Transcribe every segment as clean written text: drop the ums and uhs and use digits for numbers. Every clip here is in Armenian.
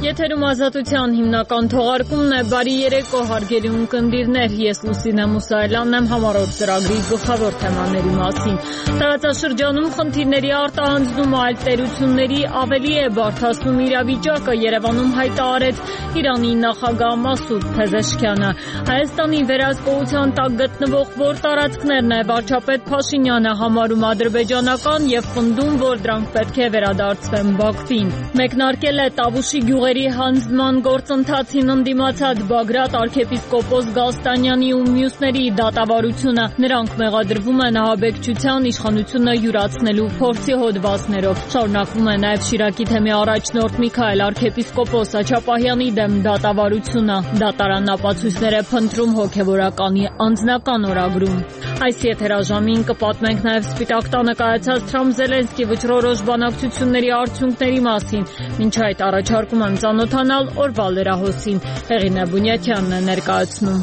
Եթերում ազատության հիմնական թողարկումն է։ Բարի երեկո, հարգելի ունկնդիրներ, ես Լուսինե Մուսայելյանն եմ համառոտ ծրագրի գլխավոր թեմաների մասին։ Տարածաշրջանում խնդիրների արտահանձնումը այլ տերությունների ավելի է բարդացնում իրավիճակը, Երևանում հայտարարեց Իրանի նախագահ Մասուդ Փեզեշքյանը։ Հայաստանի վերահսկողության տակ գտնվող որ տարածքներն է վարչապետ Փաշինյանը համարում ադրբեջանական եւ պնդում, որ դրանք պետք է վերադարձվեն Բաքվին։ Մեկնարկել է Տավուշի գյուղերի հանձնման գործընթացին ընդդիմացած Բագրատ arczepiskopos Գալստանյանի ու մյուսների դատավարությունը։ Նրանք մեղադրվում են ահաբեկչության իշխանությունը յուրացնելու փորձի հոդվածներով։ Շարունակվում է նաև Շիրակի թեմի առաջնորդ Միքայել arczepiskopos Աչապահյանի դեմ դատավարությունը։ Դատարանն ապացույցներ է փնտրում հոգևորականի անձնական օրագրում։ Այս եթերաժամին կպատմենք նաև Սպիտակ տանը կայացած Թրամփ-Զելենսկի վճռորոշ բանակցությունների արդյունքների մասին։ Մինչ այդ առաջարկում եմ ծանոթանալ օրվա լրահոսին։ Հեղինե Բունյաթյանն է ներկայացնում։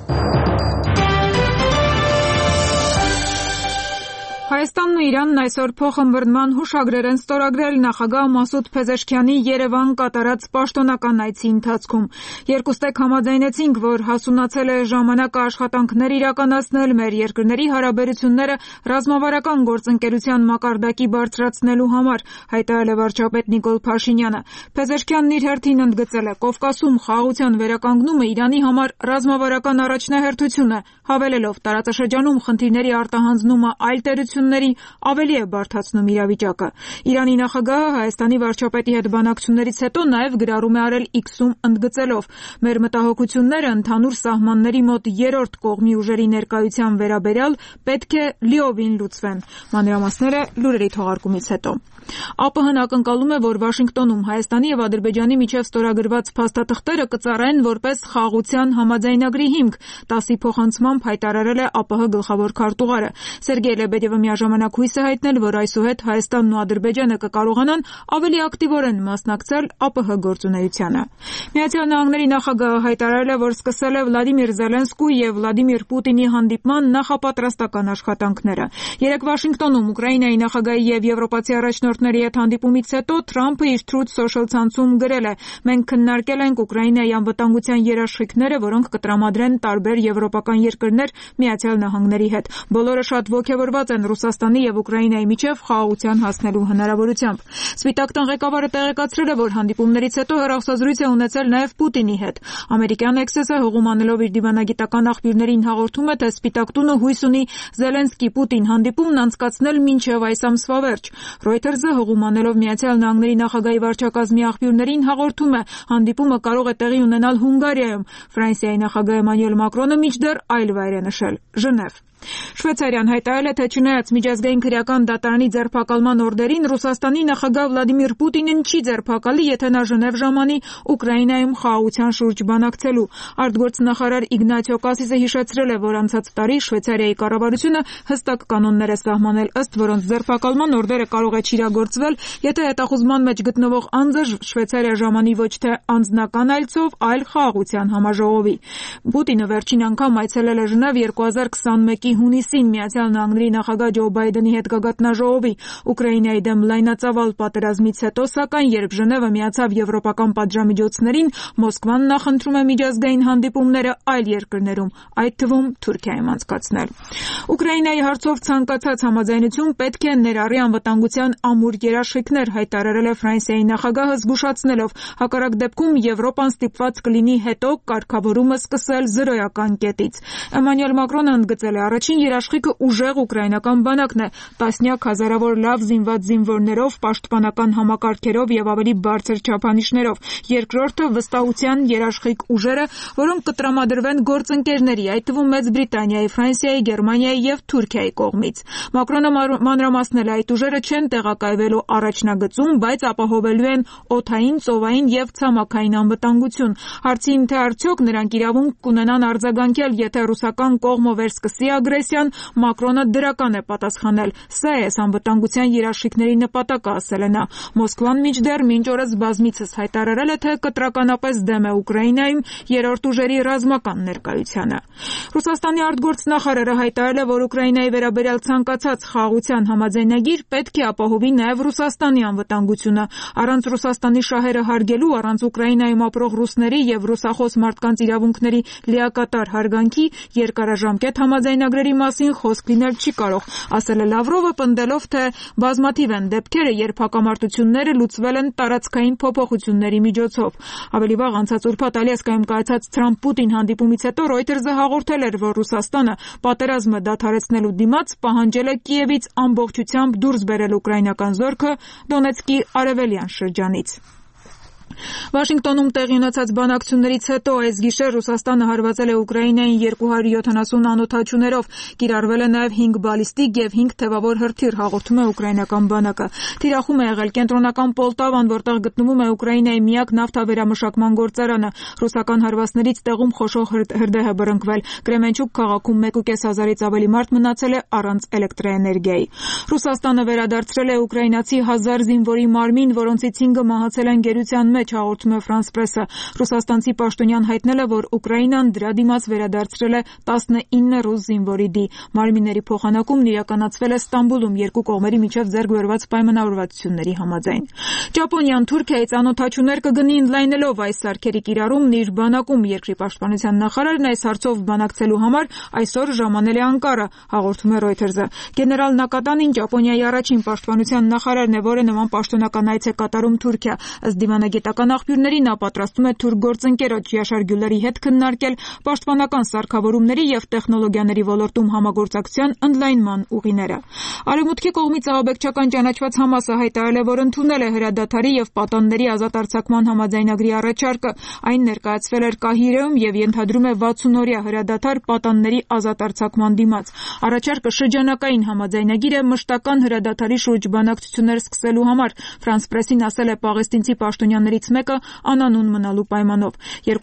Հայաստանն ու Իրանն այսօր փոխըմբռնման հուշագրեր են ստորագրել նախագահ Մասուդ Փեզեշքյանի Երևան կատարած պաշտոնական այցի ընթացքում։ Երկուստեք համաձայնեցինք, որ հասունացել է ժամանակը աշխատանքներ իրականացնել մեր երկրների հարաբերությունները ռազմավարական գործընկերության մակարդակի բարձրացնելու համար, հայտարարել է վարչապետ Նիկոլ Փաշինյանը։ Փեզեշքյանն իր հերթին ընդգծել է Կովկասում խաղաղության վերականգնումը Իրանի համար ռազմավարական առաջնահերթություն է, հավելելով տարածաշրջանում խնդիրների արտահանձնումը այլ տերությունների ավելի է բարդացնում իրավիճակը։ Իրանի նախագահը Հայաստանի վարչապետի հետ բանակցություններից հետո նաև գրառում է արել X-ում ընդգծելով. մեր մտահոգությունները ընդհանուր սահմանների մոտ երրորդ կողմի ուժերի ներկայության վերաբերյալ պետք է լիովին լուծվեն։ Մանրամասները լուրերի թողարկումից հետո։ ԱՊՀ-ն ակնկալում է, որ Վաշինգտոնում Հայաստանի եւ Ադրբեջանի միջև ստորագրված փաստաթղթերը կծառայեն որպես խաղաղության համաձայնագրի հիմք, ՏԱՍ-ի փոխանցմամբ հայտարարել է ԱՊՀ գլխավոր քարտուղարը։ Սերգեյ Լեբեդևը միաժամանակ հույս է հայտնել, որ այսուհետ Հայաստանն ու Ադրբեջանը կկարողանան ավելի ակտիվորեն մասնակցել ԱՊՀ գործունեությանը։ Միացյալ Նահանգների նախագահը հայտարարել է, որ սկսել է Վլադիմիր Զելենսկու եւ Վլադիմիր Պուտինի հանդիպման նախապատրաստական աշխատանքները։ Երեկ Վաշինգտոնում Ուկրաինայի նախագահի եւ եվրոպացի առաջնորդների հետ հանդիպումից հետո Թրամփը իր Truth Social ցանցում գրել է. մենք քննարկել ենք Ուկրաինայի անվտանգության երաշխիքները, որոնք կտրամադրեն տարբեր եվրոպական երկրներ Միացյալ Նահանգների հետ։ Բոլորը շատ ոգևորված են Ռուսաստանի եւ Ուկրաինայի միջև խաղաղության հասնելու հնարավորությամբ։ Սպիտակ տան ղեկավարը տեղեկացրել է, որ հանդիպումներից հետո հեռախոսազրույց է ունեցել նաև Պուտինի հետ։ Ամերիկյան Էքսեսը հողում անելով իր դիվանագիտական աղբյուրներին հաղորդում է, թե Սպիտակ տունը հույս ունի Զելենսկի-Պուտին հանդիպումն անցկացնել մինչև այս ամսվա վերջ։ Reuters-ը հողում անելով Միացյալ Նահանգների նախագահի վարչակազմի աղբյուրներին հաղորդում է, հանդիպումը կարող է տեղի ունենալ Հունգարիայում։ Ֆրանսիայի նախագահ Էմանուել Մակրոնը մինչդեռ այլ վայր է նշել՝ Ժնև։ Շվեյցարիան հայտարարել է, թե չնայած միջազգային քրեական դատարանի ձերբակալման օրդերին, Ռուսաստանի նախագահ Վլադիմիր Պուտինին չի ձերբակալի, եթե նա Ժնև ժամանի Ուկրաինայում խաղաղության շուրջ բանակցելու։ Արտգործնախարար Իգնատիո Կասիսը հիշեցրել է, որ անցած տարի Շվեյցարիայի կառավարությունը հստակ կանոններ է սահմանել, ըստ որոնց ձերբակալման օրդերը կարող է չիրագործվել, եթե հետախուզման մեջ գտնվող անձը Շվեյցարիա ժամանի ոչ թե անձնական այցով, այլ խաղաղության համաժողովի։ Պուտինը վերջին անգամ այցելել է Ժնև 2021 հունիսին Միացյալ Նահանգների նախագահ Ջո Բայդենի հետ գագաթնաժողովի Ուկրաինայի դեմ լայնածավալ պատերազմից հետո, սակայն երբ Ժնևը միացավ եվրոպական պատժամիջոցներին, Մոսկվան նախընտրում է միջազգային հանդիպումները այլ երկրներում, այդ թվում Թուրքիայում անցկացնել։ Ուկրաինայի հարցով ցանկացած համաձայնություն պետք է ներառի անվտանգության ամուր երաշխիքներ, հայտարարել է Ֆրանսիայի նախագահը, զգուշացնելով, հակառակ դեպքում Եվրոպան ստիպված կլինի հետո կարգավորումը սկսել զրոյական կետից։ Էմանուել Մակրոնը ընդգծել է, առաջին երաշխիքը ուժեղ ուկրաինական բանակն է, տասնյակ հազարավոր լավ զինված զինվորներով, պաշտպանական համակարգերով եւ ավելի բարձր չափանիշներով։ Երկրորդը վստահության երաշխիք ուժերը, որոնք կտրամադրվեն գործընկերների, այդ թվում Մեծ Բրիտանիայի, Ֆրանսիայի, Գերմանիայի եւ Թուրքիայի կողմից։ Մակրոնը մանրամասնել է, այդ ուժերը չեն տեղակայվելու առաջնագծում, բայց ապահովելու են օդային, ծովային եւ ցամաքային անվտանգություն։ Հարցին, թե արդյոք նրանք իրավունք կունենան արձագանքել, եթե ռուսական կողմը վերսկսի ագրեսիան, Մակրոնը դրական է պատասխանել։ Սա է անվտանգության երաշխիքների նպատակը, ասել է նա։ Մոսկվան մինչդեռ մինչ օրս բազմիցս հայտարարել է, թե կտրականապես դեմ է Ուկրաինայում երրորդ ուժերի ռազմական ներկայությանը։ Ռուսաստանի արտգործնախարարը հայտարարել է, որ Ուկրաինայի վերաբերյալ ցանկացած խաղաղության համաձայնագիր պետք է ապահովի նաև Ռուսաստանի անվտանգությունը։ Առանց Ռուսաստանի շահերը հարգելու, առանց Ուկրաինայում ապրող ռուսների եւ ռուսախոս մարդկանց իրավունքների լիակատար հարգանքի երկարաժամկետ համաձայնագրերի մասին խոսք լինել չի կարող, ասել է Լավրովը, պնդելով, թե բազմաթիվ են դեպքերը, երբ հակամարտությունները լուծվել են տարածքային փոփոխությունների միջոցով։ Ավելի վաղ անցած ուրբաթ Ալյասկայում կայացած Թրամփ-Պուտին հանդիպումից հետո Reuters-ը հաղորդել էր, որ Ռուսաստանը պատերազմը դադարեցնելու դիմաց պահանջել է Կիևից ամբողջությամբ դուրս բերել ուկրաինական զորքը Դոնեցկի արևելյան շրջանից։ Վաշինգտոնում տեղի ունեցած բանակցություններից հետո այս գիշեր Ռուսաստանը հարվածել է Ուկրաինային 270 անօդաչուներով, կիրառվել է նաև 5 բալիստիկ եւ 5 թևավոր հրթիռ, հաղորդում է ուկրաինական բանակը։ Թիրախում է եղել կենտրոնական Պոլտավան, որտեղ գտնվում է Ուկրաինայի միակ նավթավերամշակման գործարանը։ Ռուսական հարվածներից տեղում խոշոր հրդեհ է բռնկվել։ Կրեմենչուկ քաղաքում 1.5 հազարից ավելի մարդ մնացել է առանց էլեկտրաէներգիայի։ Ռուսաստանը վերադարձրել է ուկրաինացի 1000 զինվորի մարմին, որոնցից 5-ը մահացել են գերության մեջ, հաղորդում է France Press-ը։ Ռուսաստանցի պաշտոնյան հայտնել է, որ Ուկրաինան դրա դիմաց վերադարձրել է 19 ռուս զինվորի։ Մարմինների փոխանակումն իրականացվել է Ստամբուլում երկու կողմերի միջև ձեռք բերված պայմանավորվածությունների համաձայն։ Ճապոնիան Թուրքիայից անօդաչուներ կգնի ընդլայնելով այս սարքերի կիրառումն իր բանակում։ Երկրի պաշտպանության նախարարն այս հարցով բանակցելու համար այսօր ժամանել է Անկարա, հաղորդում է Reuters-ը։ Գեներալ Նակատանին Ճապոնիայի առաջին պաշտպանության նախարարն է, որը նման պաշտոնական այց է կատարում Թուրքիա։ Ըստ դիվանագիտական աղբյուրների նա պատրաստում է թուրք գործընկերոջ Յաշար Գյուլերի հետ քննարկել պաշտպանական սարքավորումների եւ տեխնոլոգիաների ոլորտում համագործակցության ընդլայնման ուղիները։ Արևմուտքի կողմից ահաբեկչական ճանաչված Համասը հայտարարել է, որ ընդունել է հրադադարի եւ պատանների ազատ արձակման համաձայնագրի առաջարկը։ Այն ներկայացվել էր Կահիրեում եւ ենթադրում է 60-օրյա հրադադար պատանների ազատ արձակման դիմաց։ Առաջարկը շրջանակային համաձայնագիր է մշտական հրադադարի շուրջ բանակցություններ սկսելու համար։ France Press-ին ասել է պաղեստինցի պաշտոնյաներից մեկը անանուն մնալու պայմանով։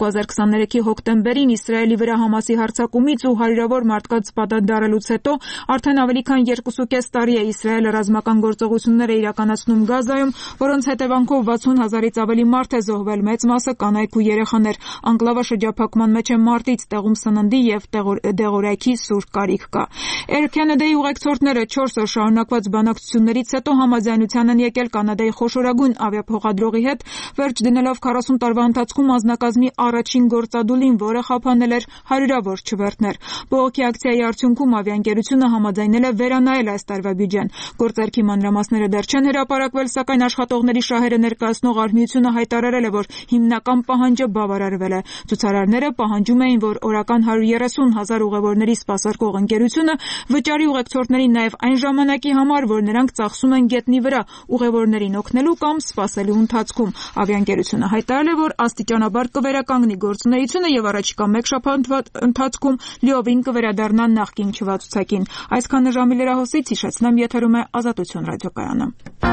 2023-ի հոկտեմբերին Իսրայելի վրա Համասի հարձակումից ու հարյուրավոր մարդկանց պատանդարելուց հետո արդեն ավելի քան 2.5 տարի է Իսրայելը ռազմական գործողություններ է իրականացնում Գազայում, որոնց հետևանքով 60 հազարից ավելի մարդ է զոհվել, մեծ մասը կանայք ու երեխաներ։ Անկլավը շրջափակման մեջ է մարտից, տեղում սննդի եւ դեղորայքի սուր կարիք կա։ Air Canada-ի ուղեկցորդները 4 օր շարունակված բանակցություններից հետո համաձայնության են եկել Կանադայի խոշորագույն ավիափոխադրողի հետ, վերջ դնելով 40 տարվա ընթացքում անձնակազմի առաջին գործադուլին, որը խափանել էր հարյուրավոր չվերթներ։ Բողոքի ակցիայի արդյունքում ավիաընկերությունը համաձայնել է վերանայել այս տարվա բյուջեն։ Գործարքի մանրամասները դեռ չեն հրապարակվել, սակայն աշխատողների շահերը ներկայացնող արհմիությունը հայտարարել է, որ հիմնական պահանջը բավարարվել է։ Ցուցարարները պահանջում էին, որ օրական 130 հազար ուղևորների սպասարկող ընկերությունը վճարի ուղեկցորդներին նաև այն ժամանակի համար, որ նրանք ծախսում են գետնի վրա ուղևորներին օգնելու կամ սպասելու ընթացքում։ Ավիաընկերությունը հայտարարել է, որ աստիճանաբար կվերականգնի գործունեությունը եւ առաջիկա մեկ շաբաթ ընթացքում լիովին կվերադառնա նախկին չվացուցակին։ Այսքանը ժամի լրահոսից հիշեցնեմ, եթերում է Ազատություն ռադիոկայանը։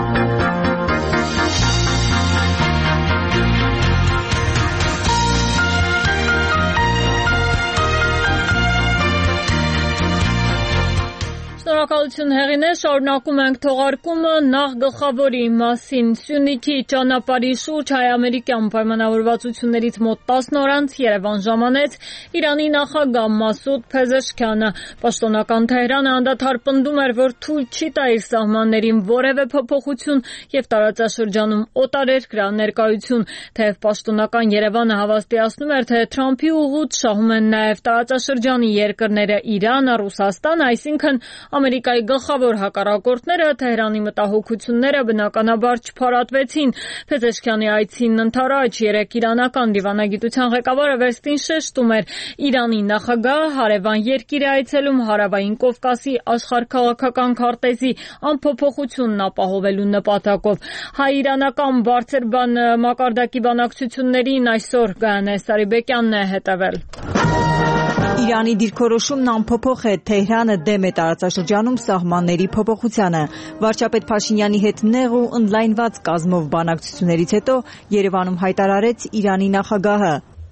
Շնորհակալություն հեղինե, շարունակում ենք թողարկումը նախ գլխավորի մասին։ Սյունիքի ճանապարհի շուրջ հայ-ամերիկյան պայմանավորվածություններից մոտ 10 օր անց Երևան ժամանեց Իրանի նախագահ Մասուդ Փեզեշքյանը։ Պաշտոնական Թեհրանը անդադար պնդում էր, որ թույլ չի տա իր սահմաններին որևէ փոփոխություն եւ տարածաշրջանում օտարերկրյա ներկայություն։ Թեև պաշտոնական Երևանը հավաստիացնում էր, թե Թրամփի ուղուց շահում են նաեւ տարածաշրջանի երկրները Իրանը, Ռուսաստանը, այսինքն Ամերիկայի գլխավոր հակառակորդները, Թեհրանի մտահոգությունները բնականաբար չփարատվեցին։ Փեզեշքյանի այցին ընդառաջ երեկ իրանական դիվանագիտության ղեկավարը վերստին շեշտում էր, Իրանի նախագահը հարևան երկիր է այցելում Հարավային Կովկասի աշխարհաքաղաքական քարտեզի անփոփոխությունն ապահովելու նպատակով։ Հայ-իրանական բարձր մակարդակի բանակցություններին այսօր Գայանե Սարիբեկյանն է հետևել։ Իրանի դիրքորոշումն անփոփոխ է, Թեհրանը դեմ է տարածաշրջանում սահմանների փոփոխությանը։ Վարչապետ Փաշինյանի հետ նեղ ու ընդլայնված կազմով բանակցություններից հետո Երևանում հայտարարեց Իրանի նախագահը.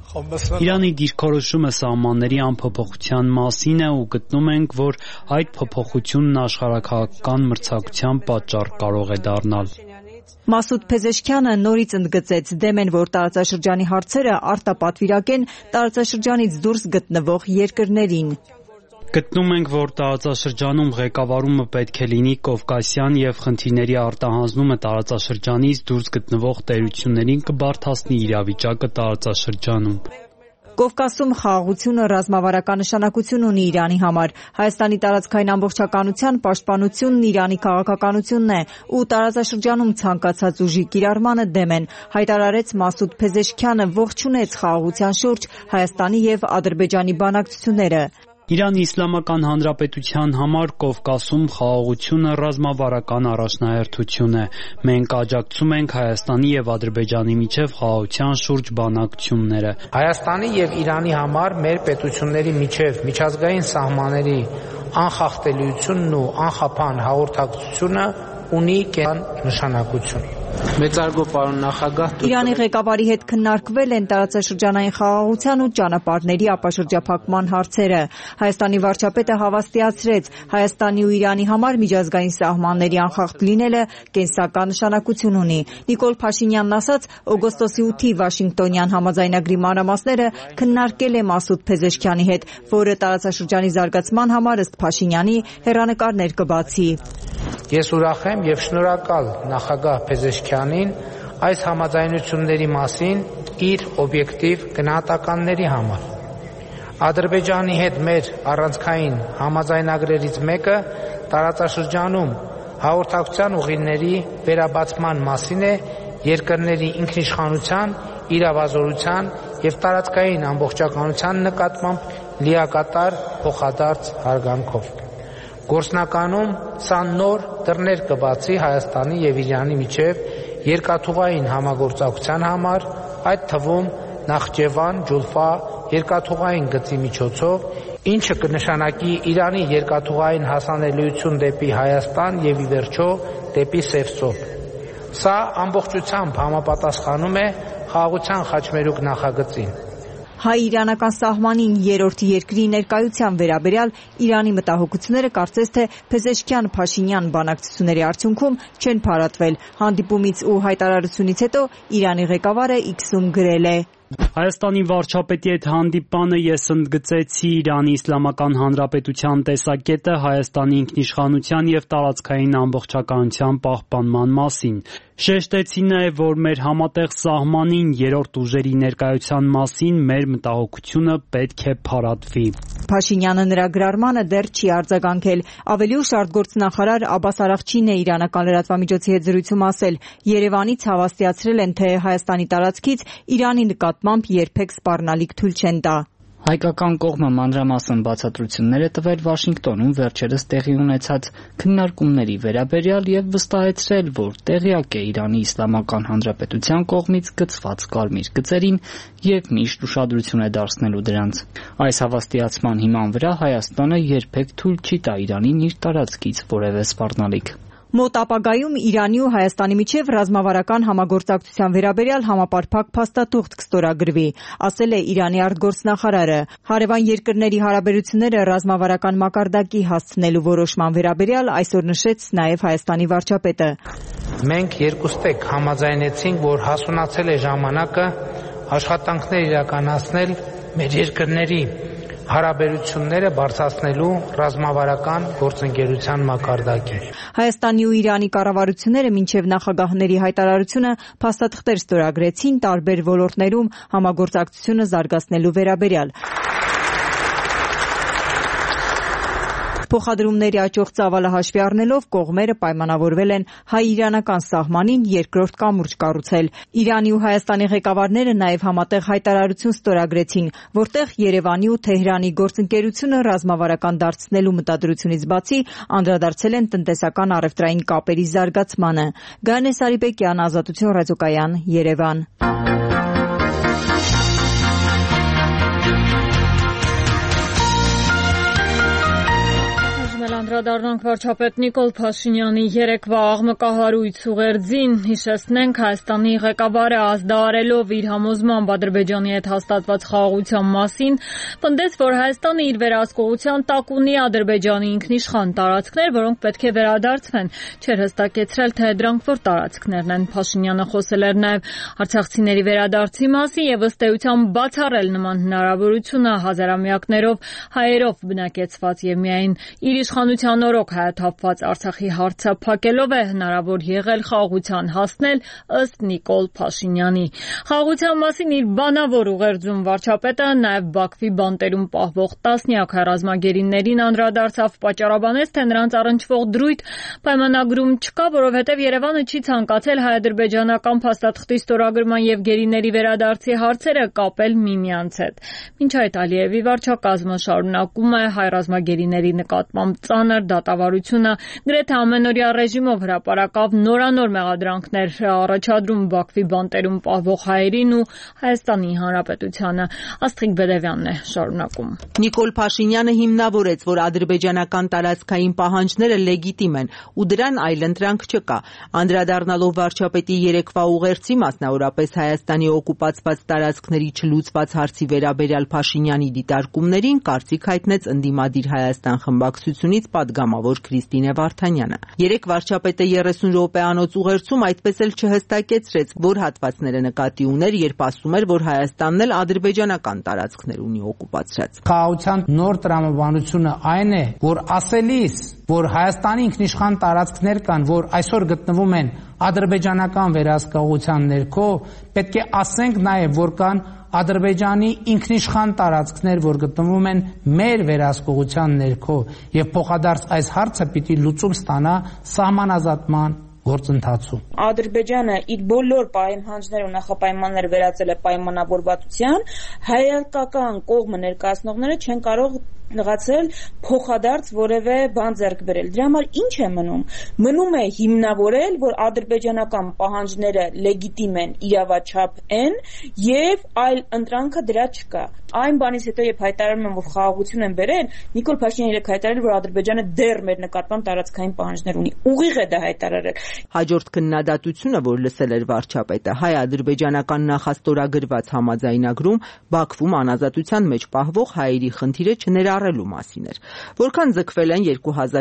Իրանի դիրքորոշումը սահմանների անփոփոխության մասին է ու գտնում ենք, որ այդ փոփոխությունն աշխարհաքաղաքական մրցակցության պատճառ կարող է դառնալ։ Մասուդ Փեզեշքյանը նորից ընդգծեց, դեմ են, որ տարածաշրջանի հարցերը արտապատվիրակեն տարածաշրջանից դուրս գտնվող երկրներին։ Գտնում ենք, որ տարածաշրջանում ղեկավարումը պետք է լինի կովկասյան եւ խնդիրների արտահանձնումը տարածաշրջանից դուրս գտնվող տերություններին կբարդացնի իրավիճակը տարածաշրջանում։ Կովկասում խաղաղությունը ռազմավարական նշանակություն ունի Իրանի համար։ Հայաստանի տարածքային ամբողջականության պաշտպանությունն Իրանի քաղաքականությունն է ու տարածաշրջանում ցանկացած ուժի կիրառմանը դեմ են, հայտարարեց Մասուդ Փեզեշքյանը, ողջունեց խաղաղության շուրջ Հայաստանի եւ Ադրբեջանի բանակցությունները։ Իրանի Իսլամական Հանրապետության համար Կովկասում խաղաղությունը ռազմավարական առաջնահերթություն է։ Մենք աջակցում ենք Հայաստանի եւ Ադրբեջանի միջև խաղաղության շուրջ բանակցությունները։ Հայաստանի եւ Իրանի համար մեր պետությունների միջև միջազգային սահմանների անխախտելիությունն ու անխափան հաղորդակցությունը ունի նշանակություն։ Մեծարգո պարոն նախագահ, Իրանի ղեկավարի հետ քննարկվել են տարածաշրջանային խաղաղության ու ճանապարհների ապաշրջափակման հարցերը։ Հայաստանի վարչապետը հավաստիացրեց, Հայաստանի ու Իրանի համար միջազգային սահմանների անխախտ լինելը կենսական նշանակություն ունի։ Նիկոլ Փաշինյանն ասաց, օգոստոսի 8-ի Վաշինգտոնյան համաձայնագրի մանրամասները քննարկել է Մասուդ Փեզեշքյանի հետ, որը տարածաշրջանի զարգացման համար ըստ Փաշինյանի հեռանկարներ կբացի։ Ես ուրախ եմ եւ շնորհակալ նախագահ Փեզեշքյանին այս համաձայնությունների մասին իր օբյեկտիվ գնահատականների համար։ Ադրբեջանի հետ մեր առանցքային համաձայնագրերից մեկը տարածաշրջանում հաղորդակցության ուղիների վերաբացման մասին է երկրների ինքնիշխանության, իրավազորության եւ տարածքային ամբողջականության նկատմամբ լիակատար փոխադարձ հարգանքով։ Գործնականում սա նոր դռներ կբացի Հայաստանի եւ Իրանի միջև երկաթուղային համագործակցության համար, այդ թվում Նախճեվան, Ջուլֆա երկաթուղային գծի միջոցով, ինչը կնշանակի Իրանի երկաթուղային հասանելիություն դեպի Հայաստան եւ ի վերջո դեպի Սևսոբ։ Սա ամբողջությամբ համապատասխանում է խաղաղության խաչմերուկ նախագծին։ Հայ-իրանական սահմանին երրորդ երկրի ներկայության վերաբերյալ Իրանի մտահոգությունները կարծես թե Փեզեշքյան-Փաշինյան բանակցությունների արդյունքում չեն փարատվել։ Հանդիպումից ու հայտարարությունից հետո Իրանի ղեկավարը X-ում գրել է. Հայաստանի վարչապետի հետ հանդիպանը ես ընդգծեցի Իրանի Իսլամական Հանրապետության տեսակետը Հայաստանի ինքնիշխանության եւ տարածքային ամբողջականության պահպանման մասին։ Շեշտեցի նաեւ, որ մեր համատեղ սահմանին երրորդ ուժերի ներկայության մասին մեր մտահոգությունը պետք է փարատվի։ Փաշինյանը նրա գրառմանը դեռ չի արձագանքել։ Ավելի ուշ արտգործնախարար Աբբաս Արաղչին է իրանական լրատվամիջոցի հետ զրույցում ասել. Երևանից հավաստիացրել են, թե Հայաստանի տարածքից Իրանի նկատմամբ երբեք սպառնալիք թույլ չեն տա։ Հայկական կողմը մանրամասն բացատրություններ է տվել Վաշինգտոնում վերջերս տեղի ունեցած քննարկումների վերաբերյալ եւ վստահեցրել, որ տեղյակ է Իրանի Իսլամական Հանրապետության կողմից գծված կարմիր գծերին եւ միշտ ուշադրություն է դարձնելու դրանց։ Այս հավաստիացման հիման վրա Հայաստանը երբեք թույլ չի տա Իրանին իր տարածքից որևէ սպառնալիք։ Մոտ ապագայում Իրանի ու Հայաստանի միջև ռազմավարական համագործակցության վերաբերյալ համապարփակ փաստաթուղթ կստորագրվի, ասել է Իրանի արտգործնախարարը։ Հարևան երկրների հարաբերությունները ռազմավարական մակարդակի հասցնելու որոշման վերաբերյալ այսօր նշեց նաև Հայաստանի վարչապետը։ Մենք երկուստեք համաձայնեցինք, որ հասունացել է ժամանակը աշխատանքներ իրականացնել մեր երկրների հարաբերությունները բարձրացնելու ռազմավարական գործընկերության մակարդակին։ Հայաստանի ու Իրանի կառավարությունները մինչև նախագահների հայտարարությունը փաստաթղթեր ստորագրեցին տարբեր ոլորտներում համագործակցությունը զարգացնելու վերաբերյալ։ Փոխադրումների աճող ծավալը հաշվի առնելով կողմերը պայմանավորվել են հայ-իրանական սահմանին երկրորդ կամուրջ կառուցել։ Իրանի ու Հայաստանի ղեկավարները նաև համատեղ հայտարարություն ստորագրեցին, որտեղ Երևանի ու Թեհրանի գործընկերությունը ռազմավարական դարձնելու մտադրությունից բացի անդրադարձել են տնտեսական առևտրային կապերի զարգացմանը։ Գայանե Սարիբեկյան, Ազատություն ռադիոկայան, Երևան։ անդրադառնանք վարչապետ Նիկոլ Փաշինյանի երեկվա աղմկահարույց ուղերձին, հիշեցնենք Հայաստանի ղեկավարը ազդարարելով իր համոզմամբ Ադրբեջանի հետ հաստատված խաղաղության մասին, պնդեց, որ Հայաստանը իր վերահսկողության տակ ունի Ադրբեջանի ինքնիշխան տարածքներ, որոնք պետք է վերադարձվեն, չէր հստակեցրել, թե դրանք որ տարածքներն են։ Փաշինյանը խոսել էր նաև արցախցիների վերադարձի մասին եւ ըստ էության բացառել նման հնարավորությունը հազարամյակներով հայերով բնակեցված եւ միայն իր իշխանության օրոք հայաթափված Արցախի հարցը փակելով է հնարավոր եղել խաղաղության հասնել, ըստ Նիկոլ Փաշինյանի։ Խաղաղության մասին իր բանավոր ուղերձում վարչապետը նաև Բաքվի բանտերում պահվող տասնյակ ռազմագերիներին անդրադարձավ, պատճառաբանեց, թե նրանց առնչվող դրույթ պայմանագրում չկա, որովհետև Երևանը չի ցանկացել հայ-ադրբեջանական փաստաթղթի ստորագրման եւ գերիների վերադարձի հարցերը կապել միմյանց հետ։ Մինչ այդ Ալիևի վարչակազմը շարունակում է հայ ռազմագերիների նկատմամբ ծանր դատավարությունը, գրեթե ամենօրյա ռեժիմով հրապարակավ նորանոր մեղադրանքներ առաջադրում Բաքվի բանտերում պահվող հայերին ու Հայաստանի Հանրապետությանը։ Աստղիկ Բեդևյանն է շարունակում։ Նիկոլ Փաշինյանը հիմնավորեց, որ ադրբեջանական տարածքային պահանջները լեգիտիմ են ու դրան այլընտրանք չկա։ Անդրադառնալով վարչապետի երեկվա ուղերձի, մասնավորապես Հայաստանի օկուպացված տարածքների չլուծված հարցի վերաբերյալ Փաշինյանի դիտարկումներին, կարծիք հայտնեց ընդդիմադիր Հայաստան խմբակցությունից պատգամավոր Քրիստինե Վարդանյանը։ Երեկ վարչապետը 30 րոպեանոց ուղերձում այդպես էլ չհստակեցրեց, որ հատվածները նկատի ուներ, երբ ասում էր, որ Հայաստանն էլ ադրբեջանական տարածքներ ունի օկուպացրած։ Խաղաղության նոր տրամաբանությունը այն է, որ ասելիս, որ Հայաստանի ինքնիշխան տարածքներ կան, որ այսօր գտնվում են ադրբեջանական վերահսկողության ներքո, պետք է ասենք նաև, որ կան Ադրբեջանի ինքնիշխան տարածքներ, որ գտնվում են մեր վերահսկողության ներքո, եւ փոխադարձ այս հարցը պիտի լուծում ստանա սահմանազատման գործընթացում։ Ադրբեջանը իր բոլոր պայմանները ու նախապայմանները վերածել է պայմանավորվածության, հայկական կողմը ներկայացնողները չեն կարող նեղացել փոխադարձ որևէ բան ձեռք բերել։ Դրա համար ինչ է մնում։ Մնում է հիմնավորել, որ ադրբեջանական պահանջները լեգիտիմ են, իրավաչափ են եւ այլ ընտրանքը դրա չկա։ Այն բանից հետո երբ հայտարարում են, որ խաղաղություն են բերել, Նիկոլ Փաշինյանը երեք հայտարարել, որ Ադրբեջանը դեռ մեր նկատմամբ տարածքային պահանջներ ունի։ Ուղիղ է դա հայտարարել։ Հաջորդ քննադատությունը, որ լսել էր վարչապետը, հայ-ադրբեջանական նախաստորագրված համաձայնագրում Բաքվում անազատության մեջ պահվող հայերի խնդիրը չներառելու մասին էր։ Որքան ձգվել են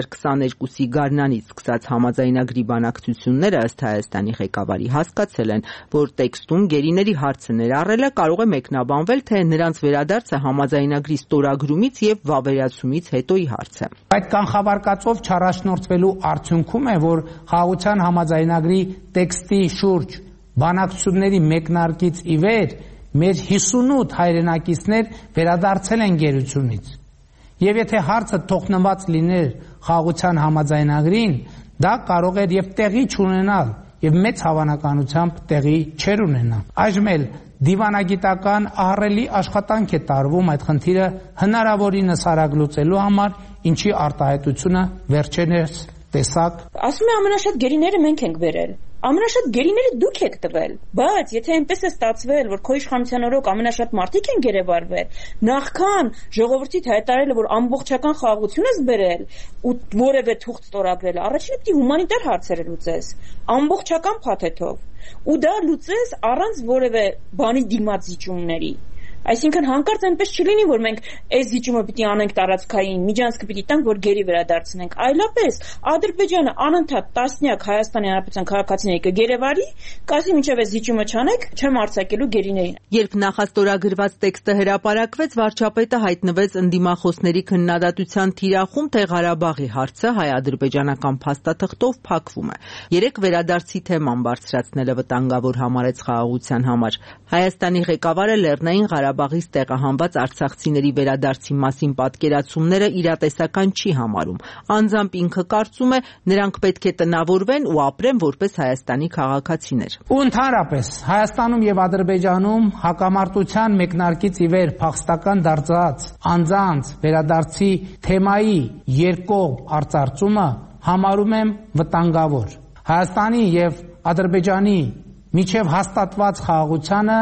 2022-ի գարնանից սկսած համաձայնագրի բանակցությունները, ըստ Հայաստանի ղեկավարի հասկացել են, որ տեքստում գերիների հարցը ներառելը կարող է մեկնաբանվել, թե նրանց վերադարձը համաձայնագրի ստորագրումից եւ վավերացումից հետոյի հարց է։ Այդ կանխավարկածով չառաջնորդվելու արդյունքում է, որ խաղաղության համաձայնագրի տեքստի շուրջ բանակցությունների մեկնարկից ի վեր մեր 58 հայրենակիցներ վերադարձել են գերությունից։ Եվ եթե հարցը թողնված լիներ խաղաղության համաձայնագրին, դա կարող էր եւ տեղի չունենալ եւ մեծ հավանականությամբ տեղի չեր ունենա։ Այժմ էլ դիվանագիտական ահռելի աշխատանք է տարվում այդ խնդիրը հնարավորինս արագ լուծելու համար, ինչի արտահայտությունը վերջերս տեսակ։ Ասում է ամենաշատ գերիները մենք ենք բերել։ Ամենաշատ գերիները դուք եք տվել, բայց եթե այնպես է ստացվել, որ քո իշխանության օրոք ամենաշատ մարդիկ են գերեվարվել, նախքան ժողովրդիդ հայտարարել, որ ամբողջական խաղաղություն ես բերել ու որևէ թուղթ ստորագրել, առաջինը պիտի հումանիտար հարցերը լուծես, ամբողջական փաթեթով, ու դա լուծես առանց որևէ բանի դիմաց զիջումների։ Այսինքն հանկարծ այնպես չլինի, որ մենք այս զիջումը պիտի անենք տարածքային, միջանցքը պիտի տանք, որ գերի վերադարձնենք, այլապես Ադրբեջանը անընդհատ տասնյակ Հայաստանի Հանրապետության քաղաքացիների կգերեվարի, կասի մինչև այս զիջումը չանեք, չեմ արձակելու գերիներին։ Երբ նախաստորագրված տեքստը հրապարակվեց, վարչապետը հայտնվեց ընդդիմախոսների քննադատության թիրախում, թե Ղարաբաղի հարցը հայ-ադրբեջանական փաստաթղթով փակվում է։ Երեք վերադարձի թեման բարձրացնելը վտանգավոր համարեց խաղաղության համար։ Հայաստանի ղեկավարը Լեռնային Ղարաբաղից տեղահանված արցախցիների վերադարձի մասին պատկերացումները իրատեսական չի համարում։ Անձամբ ինքը կարծում է, նրանք պետք է տնավորվեն ու ապրեն որպես Հայաստանի քաղաքացիներ։ Ու ընդհանրապես Հայաստանում եւ Ադրբեջանում հակամարտության մեկնարկից ի վեր փախստական դարձած անձանց վերադարձի թեմայի երկկողմ արծարծումը համարում եմ վտանգավոր։ Հայաստանի եւ Ադրբեջանի միջև հաստատված խաղաղությանը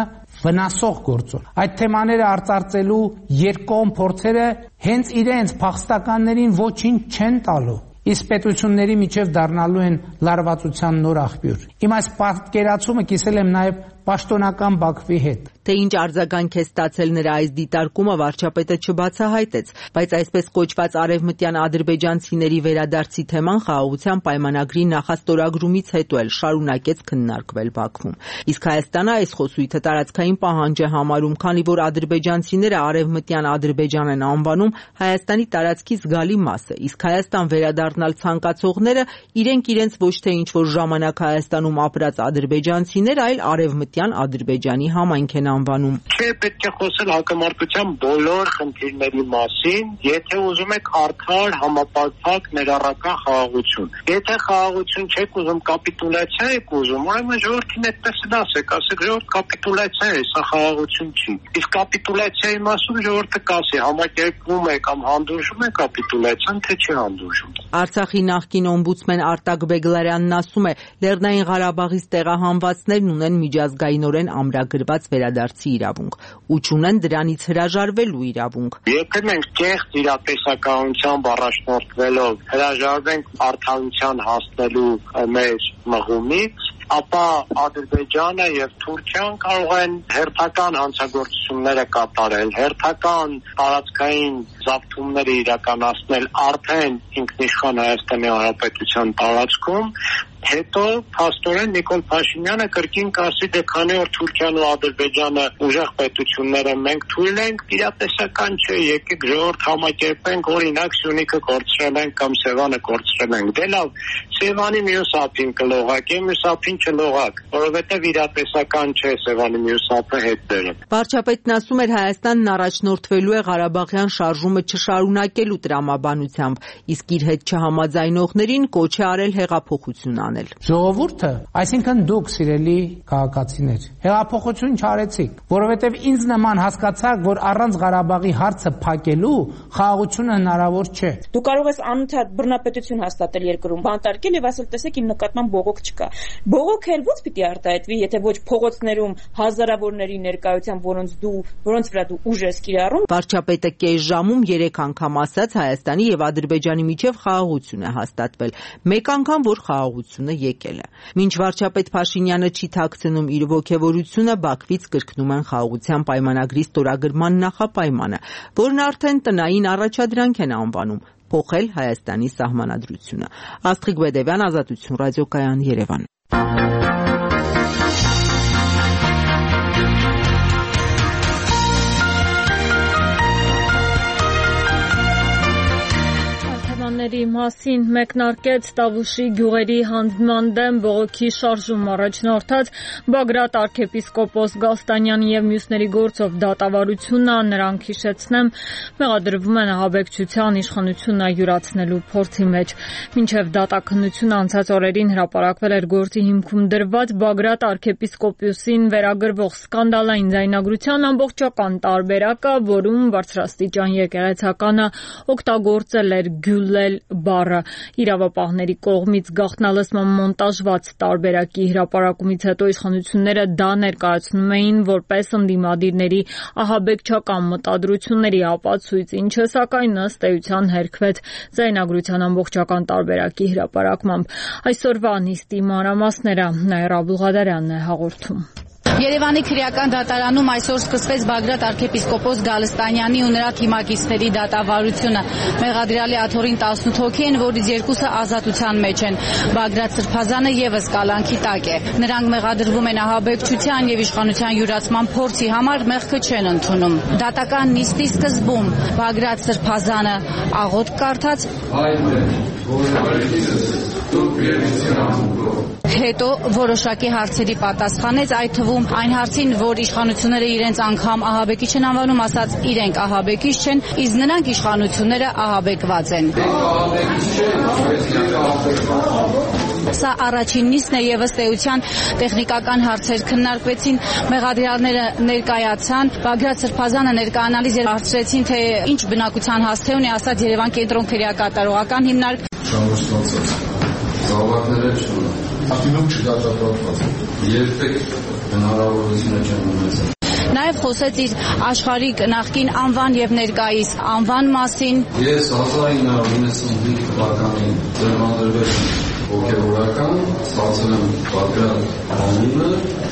վնասող գործոն։ Այդ թեմաները արծարծելու երկկողմ փորձերը հենց իրենց փախստականներին ոչինչ չեն տալու, իսկ պետությունների միջև դառնալու են լարվածության նոր աղբյուր։ Իմ այս պատկերացումը կիսել եմ նաև պաշտոնական Բաքվի հետ։ Թե ինչ արձագանք է ստացել նրա այս դիտարկումը վարչապետը չբացահայտեց, բայց այսպես կոչված արևմտյան ադրբեջանցիների վերադարձի թեման խաղաղության պայմանագրի նախաստորագրումից հետո էլ շարունակեց քննարկվել Բաքվում։ Իսկ Հայաստանը այս խոսույթը տարածքային պահանջ է համարում, քանի որ ադրբեջանցիները արևմտյան Ադրբեջան են անվանում Հայաստանի տարածքի զգալի մասը, իսկ Հայաստան վերադառնալ ցանկացողները իրենք ոչ թե ինչ-որ ժամանակ Հայաստանում ապրած ադրբեջանցիներ, այլ արևմտյան Ադրբեջանի համայնք են անվանում։ Չէ, պետք է խոսել հակամարտության բոլոր խնդիրների մասին, եթե ուզում եք արդար, համապարփակ, ներառական խաղաղություն։ Եթե խաղաղություն չեք ուզում, կապիտուլյացիա եք ուզում, ուրեմն ժողովրդին այդպես էլ ասեք, ժողովուրդ կապիտուլյացիա է, սա խաղաղություն չի։ Իսկ կապիտուլյացիայի մասում ժողովուրդը կասի, համակերպվում է կամ հանդուրժում է կապիտուլյացիան, թե չի հանդուրժում։ Արցախի նախկին օմբուդսմեն Արտակ Բեգլարյանն ասում է, Լեռնային Ղարաբաղից տեղահանվածներն ունեն միջազգայինորեն ամրագրված վերադարձի իրավունք ու չունեն դրանից հրաժարվելու իրավունք։ Եթե մենք կեղծ իրատեսականությամբ առաջնորդվելով հրաժարվենք արդարության հասնելու մեր մղումից, ապա Ադրբեջանը եւ Թուրքիան կարող են հերթական հանցագործությունները կատարել, հերթական տարածքային զավթումները իրականացնել արդեն ինքնիշխան Հայաստանի Հանրապետության տարածքում, հետո փաստորեն Նիկոլ Փաշինյանը կրկին կասի, դե քանի որ Թուրքիան ու Ադրբեջանը ուժեղ պետություններ են, մենք թույլ ենք, իրատեսական չէ, եկեք ժողովուրդ համակերպենք, օրինակ Սյունիքը կորցրել ենք կամ Սևանը կորցրել ենք։ Դե լավ, Սևանի մյուս ափին կլողակ, մյուս ափին չլողակ, որովհետև իրատեսական չէ Սևանի մյուս ափը հետ բերել։ Վարչապետն ասում էր Հայաստանն առաջնորդվելու է Ղարաբաղյան շարժումը չշարունակելու տրամաբանությամբ, իսկ իր հետ չհամաձայնողներին կոչ է արել հեղափոխություն անել։ Ժողովուրդը, այսինքն դուք սիրելի քաղաքացիներ, հեղափոխություն չարեցիք, որովհետև ինձ նման հասկացաք, որ առանց Ղարաբաղի հարցը փակելու խաղաղությունը հնարավոր չէ։ Դու կարող ես անընդհատ բռնապետություն հաստատել երկրում, բանտարկել եւ ասել, տեսեք իմ նկատմամբ բողոք չկա։ Բողոքը էլ ո՞նց պիտի արտահայտվի, եթե ոչ փողոցներում հազարավորների ներկայությամբ, որոնց վրա դու ուժ ես կիրառում։ Վարչապետը կես ժամում 3 անգամ ասաց Հայաստանի եւ Ադրբեջանի միջև խաղաղություն է հաստատվել։ Մեկ անգամ, որ խաղաղությունը եկել է։ Մինչ վարչապետ Փաշինյանը չի թաքցնում իր ոգևորությունը, Բաքվից կրկնում են խաղաղության պայմանագրի ստորագրման նախապայմանը, որն արդեն տնային առաջադրանք են անվանում փոխել Հայաստանի սահմանադրությունը։ Աստղիկ Բեդևյան, Ազատություն, ռադիոկայան, Երևան։ Մասին մեկնարկեց Տավուշի գյուղերի հանձնման դեմ բողոքի շարժում առաջնորդած Բագրատ arczepiskopos Գալստանյանի եւ մյուսների գործով դատավարությունը, նրանք հիշեցնեմ, մեղադրվում են ահաբեկչության իշխանությունը յուրացնելու փորձի մեջ։ Մինչև դատաքննությունը անցած օրերին հրապարակվել էր գործի հիմքում դրված Բագրատ arczepiskopos-ին վերագրվող սկանդալային ձայնագրության ամբողջական տարբերակը, որում բարձրաստիճան եկեղեցականը օգտագործել էր գյուլել բառը։ Իրավապահների կողմից գաղտնալսման մոնտաժված տարբերակի հրապարակումից հետո իշխանությունները դա ներկայացնում էին որպես ընդդիմադիրների ահաբեկչական մտադրությունների ապացույց, ինչը սակայն ըստ էության հերքվեց ձայնագրության ամբողջական տարբերակի հրապարակմամբ։ Այսօրվա նիստի մանրամասները Նաիրա Բուղադարյանն է հաղորդում։ Երևանի քրեական դատարանում այսօր սկսվեց Բագրատ arczepiskopos Գալստանյանի ու նրա թիմակիցների դատավարությունը։ Մեղադրյալի աթոռին 18 հոգի են, որից 2-ը ազատության մեջ են։ Բագրատ Սրբազանը եւս կալանքի տակ է։ Նրանք մեղադրվում են ահաբեկչության եւ իշխանության յուրացման փորձի համար, մեղքը չեն ընդունում։ Դատական նիստի սկզբում Բագրատ Սրբազանը աղոթք կարդաց, հետո որոշակի հարցերի պատասխանեց, այդ թվում այն հարցին, որ իշխանությունները իրենց անգամ ահաբեկիչ են անվանում, ասաց իրենք ահաբեկիչ չեն, իսկ նրանք իշխանությունները ահաբեկված են։ Սա առաջին նիստն է եւ ըստ էության տեխնիկական հարցեր քննարկվեցին, մեղադրյալները ներկայացան, Բագրատ Սրբազանը ներկայանալիս հարցրեցին, թե ինչ բնակության հասցե ունի, ասաց Երևան կենտրոն քրեակատարողական հիմնարկ։ Զավակները չունեն։ Ակտիվում չդատապարտված։ Երբեք հնարավորությունը չեն ունեցել։ Նաև խոսեց իր աշխարհիկ նախկին անվան եւ ներկայիս անվան մասին։ Ես 1995 թվականին ձեռնադրվել հոգևորական, ստացել եմ Բագրատ անունը,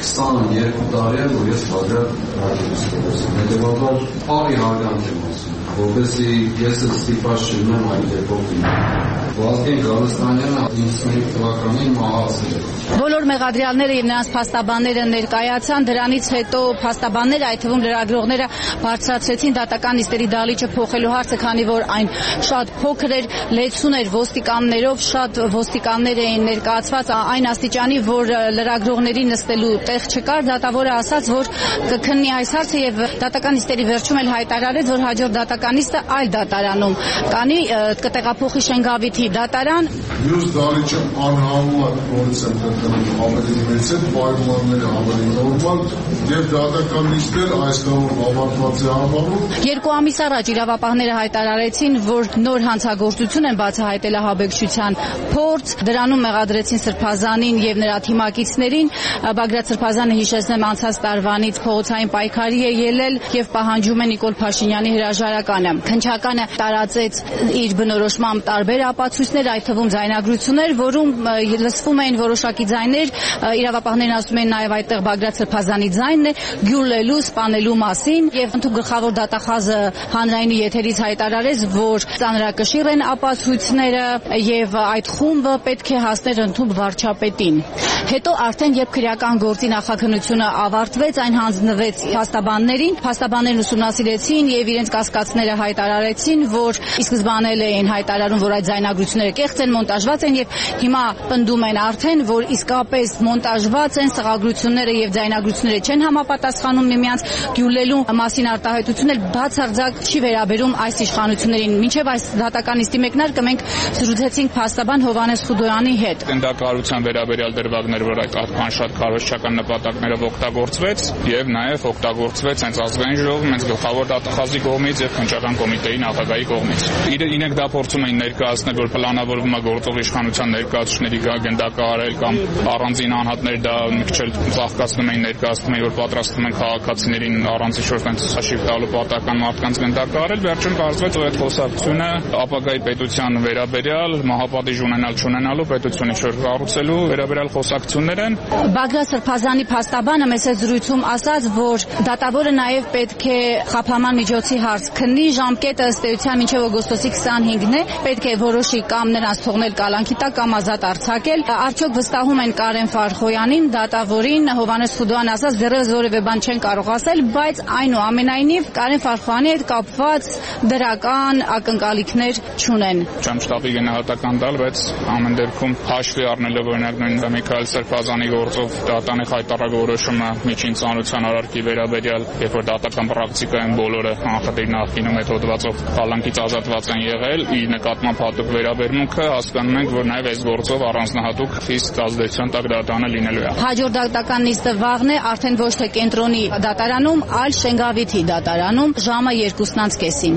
22 տարի է, որ ես Բագրատ ռադիոյից եմ։ Հետևաբար բարի հարգանք եմ ասում, որպեսզի ես ստիպված չլինեմ այդ դեպքում։ Վազգեն Գալստանյանը 95 թվականին մահացել է։ Բոլոր մեղադրյալները եւ նրանց փաստաբանները ներկայացան, դրանից հետո փաստաբանները, այդ թվում լրագրողները բարձրացրեցին դատական նիստերի դալիճը փոխելու հարցը, քանի որ այն շատ փոքր էր, լեցուն էր ոստիկաններով, շատ ոստիկաններ էին ներկայացված այն աստիճանի, որ լրագրողների նստելու տեղ չկար։ Դատավորը ասաց, որ կքննի այս հարցը եւ դատական նիստերի վերջում էլ հայտարարեց, որ հաջորդ դատական նիստը այլ դատարանում կանի, կտեղափոխի Շենգավիթի դատարան։ Մյուս դալիճը անհավատ նորից եմ դատանում ավելի մեծ է, պայմանները ավելի նորմալ եւ դատական նիստեր այստեղ ավարտված է համարում։ 2 ամիս առաջ իրավապահները հայտարարեցին, որ նոր հանցագործություն են բացահայտել ահաբեկչության փորձ, դրանում մեղադրեցին Սրբազանին եւ նրա թիմակիցներին։ Բագրատ Սրբազանը, հիշեցնեմ, անցած տարվանից փողոցային պայքարի է ելել եւ պահանջում է Նիկոլ Փաշինյանի հրաժարականը։ Քննչականը տարածեց իր բնորոշմամբ տարբեր ապացույցներ, այդ թվում ձայնագրություններ, որում լսվում էին որոշակի ձայներ, իրավապահներն ասում են նաև այդտեղ Բագրատ Սրբազանի ձայնն է գյուլելու, սպանելու մասին, եւ ընդհանուր գլխավոր դատախազը հանրայինի եթերից հայտարարեց, որ ծանրակշիռ են ապացույցները եւ այդ խումբը պետք է հասներ ընդհանուր վարչապետին։ Հետո արդեն երբ քրեական գործի նախաքննությունը ավարտվեց, այն հանձնվեց փաստաբաններին, փաստաբաններն ուսումնասիրեցին եւ իրենց կասկածները հայտարարեցին, որ ի սկզբանե էին հայտարարում, որ այդ ձայնագրությունները կեղծ են, մոնտաժված են եւ հիմա պնդում են արդեն, որ իսկապես մոնտաժված են, սղագրությունները եւ ձայնագրությունները չեն համապատասխանում միմյանց, գյուլելու մասին արտահայտությունն էլ բացարձակ չի վերաբերում այս իշխանություններին։ Մինչեւ այս դատական նիստի մեկնարկը մենք զրուցեցինք փաստաբան Հովհաննես Խուդոյանի հետ։ Գնդակահարության վերաբերյալ դրվագներ, որ այդ շատ քարոզչական նպատակներով օգտագործվեց եւ նաեւ օգտագործվեց հենց ազգային ժողովում, հենց գլխավոր դատախազի կողմից եւ քննչական կոմիտեի նախագահի կողմից։ Իրենք դա փորձում էին ներկայացնել, որ պլանավորվում է գործող իշխանության ներկայացուցիչների գնդակահարել կամ առանձին անհատներ դա մի քիչ ծաղկացնում էին, ներկայացնում էին, որ պատրաստվում են քաղաքացիներին առանձին շրջանցաշիվ տալու պատական մարդկանց գնդակահարել։ Վերջում կարծվեց, որ այդ խոսակցությունը ապագայի պետության վերաբերյալ մահապատիժ ունենալ չունենալու պետությունը կառուցելու վերաբերյալ խոսակցություններ են։ Բագրատ Սրբազանի փաստաբանը մեծ զրույցում ասաց, որ դատավորը նաև պետք է խափաման միջոցի հարց քննի, ժամկետը ըստ էության մինչև օգոստոսի 25-ն է, պետք է որոշի կամ նրանց թողնել կալանքի տակ կամ ազատ արձակել։ Արդյոք վստահում են Կարեն Ֆարխոյանին, դատավորին, Հովհաննես Խուդոյան ասաց, դեռևս որևէ բան չեն կարող ասել, բայց այնուամենայնիվ Կարեն Ֆարխոյանի հետ կապված դրական ակնկալիքներ չունեն։ Չեմ շտաբի գնահատական տալ, բայց ամեն դեպքում հաշվի առնելով օրինակ նույն Միքայել Սրբազանի գործով դատանի խայտարակ որոշումը միջին ծանրության արարքի վերաբերյալ, երբ որ դատական պրակտիկայում բոլորը անխտիր նախկինում այդ հոդվածով կալանքից ազատված են եղել, ի նկատմամբ հատուկ վերաբերմունքը հասկանում ենք, որ նաև այս գործով առանձնահատուկ խիստ ազդեցության տակ դատանը լինելու է։ Հաջորդ դատական նիստը վաղն է, արդեն ոչ թե կենտրոնի դատարանում, այլ Շենգավիթի դատարանում ժամը 2:30-ին։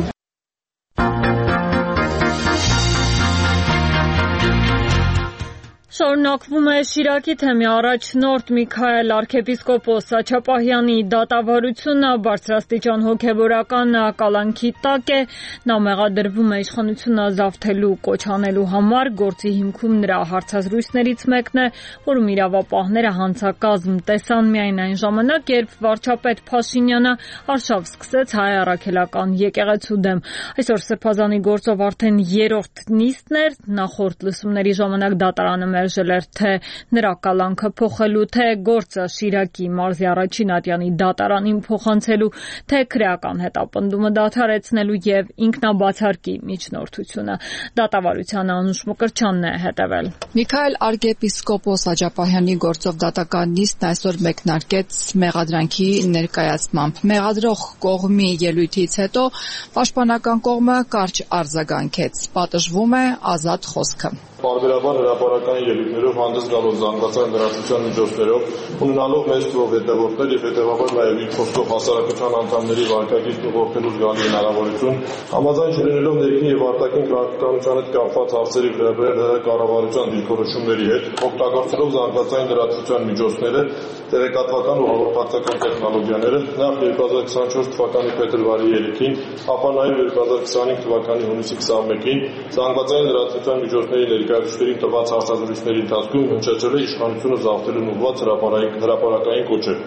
Շարունակվում է Շիրակի թեմի առաջնորդ Միքայել arczepiskopos Աչապահյանի դատավարությունը բարձրաստիճան հոգևորական կալանքի տակ է, նա մեղադրվում է իշխանությունը զավթելու կոչ անելու համար, գործի հիմքում նրա հարցազրույցներից մեկն է, որում իրավապահները հանցակազմ տեսան միայն այն ժամանակ, երբ վարչապետ Փաշինյանը արշավ սկսեց հայ առաքելական եկեղեցու դեմ։ Այսօր Սրբազանի գործով արդեն 3-րդ նիստն էր, նախորդ լսումների ժամանակ դատարանը մերժել էր թե նրա կալանքը փոխելու, թե գործը Շիրակի մարզի առաջին ատյանի դատարանին փոխանցելու, թե քրեական հետապնդումը դադարեցնելու եւ ինքնաբացարկի միջնորդությունը։ Դատավարությանը Անուշ Մկրտչյանն է հետևել։ Միքայել arczepiskopos Աչապահյանի գործով դատական նիստն այսօր մեկնարկեց մեղադրանքի ներկայացմամբ։ Մեղադրող կողմի ելույթից հետո պաշտպանական կողմը կարճ արձագանքեց։ Պատժվում է ազատ խոսքը։ Պարբերաբար հրապարակային ելույթներով հանդես գալով զանգվածային լրատվության միջոցներով, ունենալով մեծ թվով հետևորդներ եւ հետեւաբար նաեւ իր խոսքով հասարակության անդամների վարկագիծն ուղղորդելու զգալի հնարավորություն, համաձայն չլինելով ներքին եւ արտաքին քաղաքականության հետ կապված հարցերի վերաբերյալ կառավարության դիրքորոշումների հետ, օգտագործելով զանգվածային լրատվության միջոցները, տեղեկատվական ու հաղորդակցական տեխնոլոգիաները, նախ 2024 թվականի փետրվարի 3-ին, ապա նաեւ 2025 թվականի հունիսի 21-ին զանգվածային լրատվության միջոցների ներկայացուցիչներին տված հարցազրույցների ընթացքում հնչեցել է իշխանությունը զավթելուն ուղղված հրապարակային կոչեր։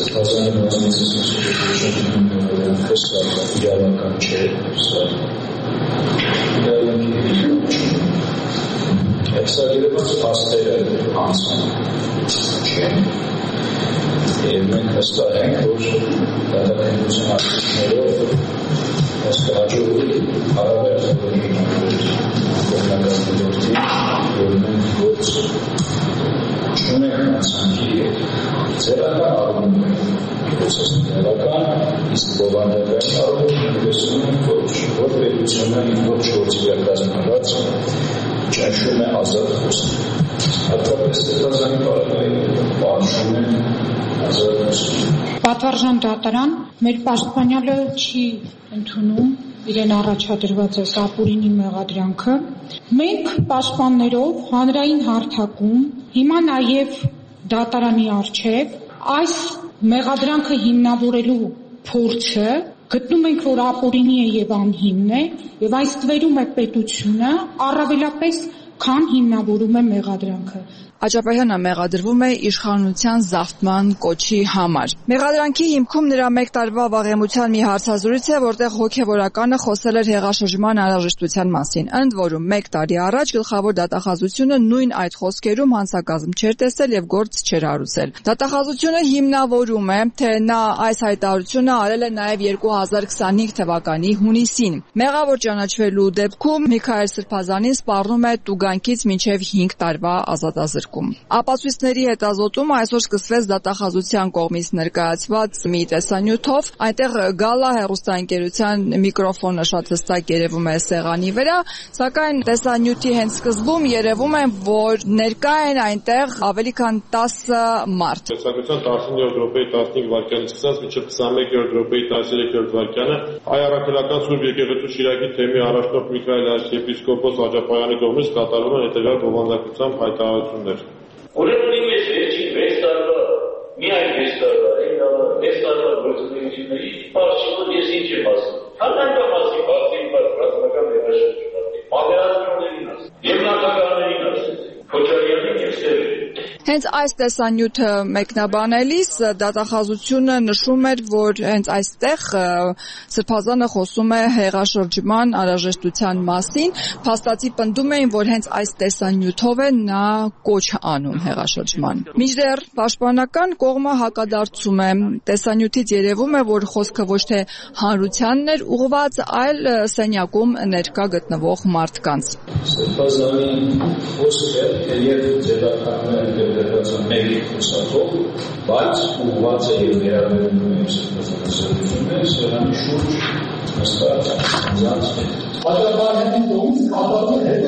Հեսագիրված փաստերը անցան չեն եւ մենք հստակ ենք, որ դատականության ակտիվներով հստակաճուղի հարաբեր կողմնակազմորդի որ մենք ոչ չունենք անցանքի հետ ձևական առումով Սոսիալական իսկ բովանդակային առումով լսում ենք, որ պետությունը ոչ գործի կազմված ճաշում է ազատ խոսքը։ Հատկապես ստեղծային պարագայում պահանջում են ազատ խոսքը։ Պատվարժան դատարան մեր պաշտպանյալը չի ընդունում իրեն առաջադրված այս ապուրինի մեղադրանքը։ Մենք պաշտպաններով հանրային հարթակում, հիմա նաև դատարանի առջև այս մեղադրանքը հիմնավորելու փորձը գտնում ենք, որ ապօրինի է եւ անհիմն է, եւ այս թվերում է պետությունը առավելապես քան հիմնավորում է մեղադրանքը։ Աջապահյանը մեղադրվում է իշխանության զավթման կոչի համար։ Մեղադրանքի հիմքում նրա 1 տարվա վաղեմության մի հարցազրույց է, որտեղ հոգևորականը խոսել էր հեղաշրջման անհրաժեշտության մասին։ Ընդ որում 1 տարի առաջ գլխավոր դատախազությունը նույն այդ խոսքերում հանցակազմ չէր տեսել եւ գործ չէր հարուցել։ Դատախազությունը հիմնավորում է, թե նա այս հայտարարությունը արել է նաեւ 2025 թվականի հունիսին։ Մեղավոր ճանաչվելու դեպքում Միքայել Սրբազանին սպառնում է տուգանքից մինչեւ 5 տարվա ազատազրկ։ Ապացույցների հետազոտումը այսօր սկսվեց դատախազության կողմից ներկայացված մի տեսանյութով, այնտեղ Գալա հեռուստաընկերության միկրոֆոնը շատ հստակ երևում է սեղանի վրա, սակայն տեսանյութի հենց սկզբում երևում է, որ ներկա են այնտեղ ավելի քան 10 մարդ։ Տեսակցության 19-րդ րոպեի 15 վայրկյանից սկսած մինչև 21-րդ րոպեի 13-րդ վայրկյանը հայ առաքելական Սուրբ եկեղեցու Շիրակի թեմի առաջնորդ Միքայել arczepiskopos Աջապահյանի կողմից կատարվում են հետևյալ բովանդակությամբ հայտարարություններ։ Ուրեմն ինձ վերջին 6 տարվա, միայն 6 տարվա, 6 տարվա գործունեությունների պարշիվոտ ես ինչ եմ ասում։ Հանդանգամ ասի, բացին բար, ռազմական երաշրջությունների, պատերազմողներին ասում, և նախագահներին ասում, Քոչարյանին և Սերժին։ Հենց այս տեսանյութը մեկնաբանելիս դատախազությունը նշում էր, որ հենց այստեղ Սրբազանը խոսում է հեղաշրջման անհրաժեշտության մասին, փաստացի պնդում էին, որ հենց այս տեսանյութով է նա կոչ անում հեղաշրջման։ Մինչդեռ պաշտպանական կողմը հակադարձում է, տեսանյութից երևում է, որ խոսքը ոչ թե հանրությանն էր ուղղված, այլ սենյակում ներկա գտնվող մարդկանց։ Սրբազանի խոսքը եւ ձևականները մեկ խոսակով, բայց ուղղված է եւ վերաբերում է սրբազանասրությունը սրանի շուրջ հստակ ձանց է։ Աջապահյանի կողմից կատարվում է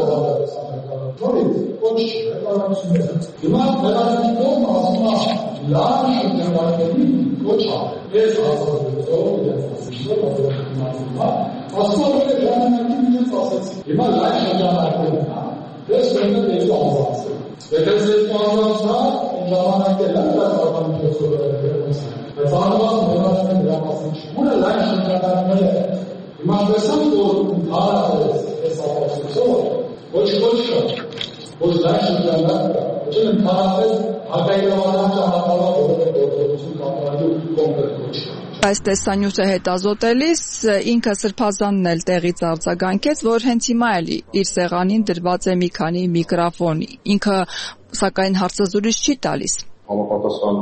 հետագա բովանդակության ոչ հեղափոխությունները։ Հիմա վերածնի կողմը ասում է լավ շրջանակների ոչ ես ազատություն եւ ասում եմ ժամանակի միջից ասացի։ Հիմա լավ շրջանակներն է։ Ես մենակ ես ազատություն։ Եթե ձեզ կազմացա, ժամանակել են դասական միջոցով բայց անվան մոնացնեն գրամասին չմունը լայն շնկատաններ է։ Հիմա տեսան, որ ընդհարապես ես ապացուցով, ոչ ոչ լայն շնկատաններ կա, ոչ ընդհարապես հակայրավանան ճանապարհը որով է գործողություն կատարելու կոնկրետ ոչ կա։ Այս տեսանյութը հետազոտելիս ինքը Սրբազանն էլ տեղից արձագանքեց, որ հենց հիմա էլ իր սեղանին դրված է մի քանի միկրոֆոն, ինքը սակայն հարցազրույց չի տալիս։ Համապատասխան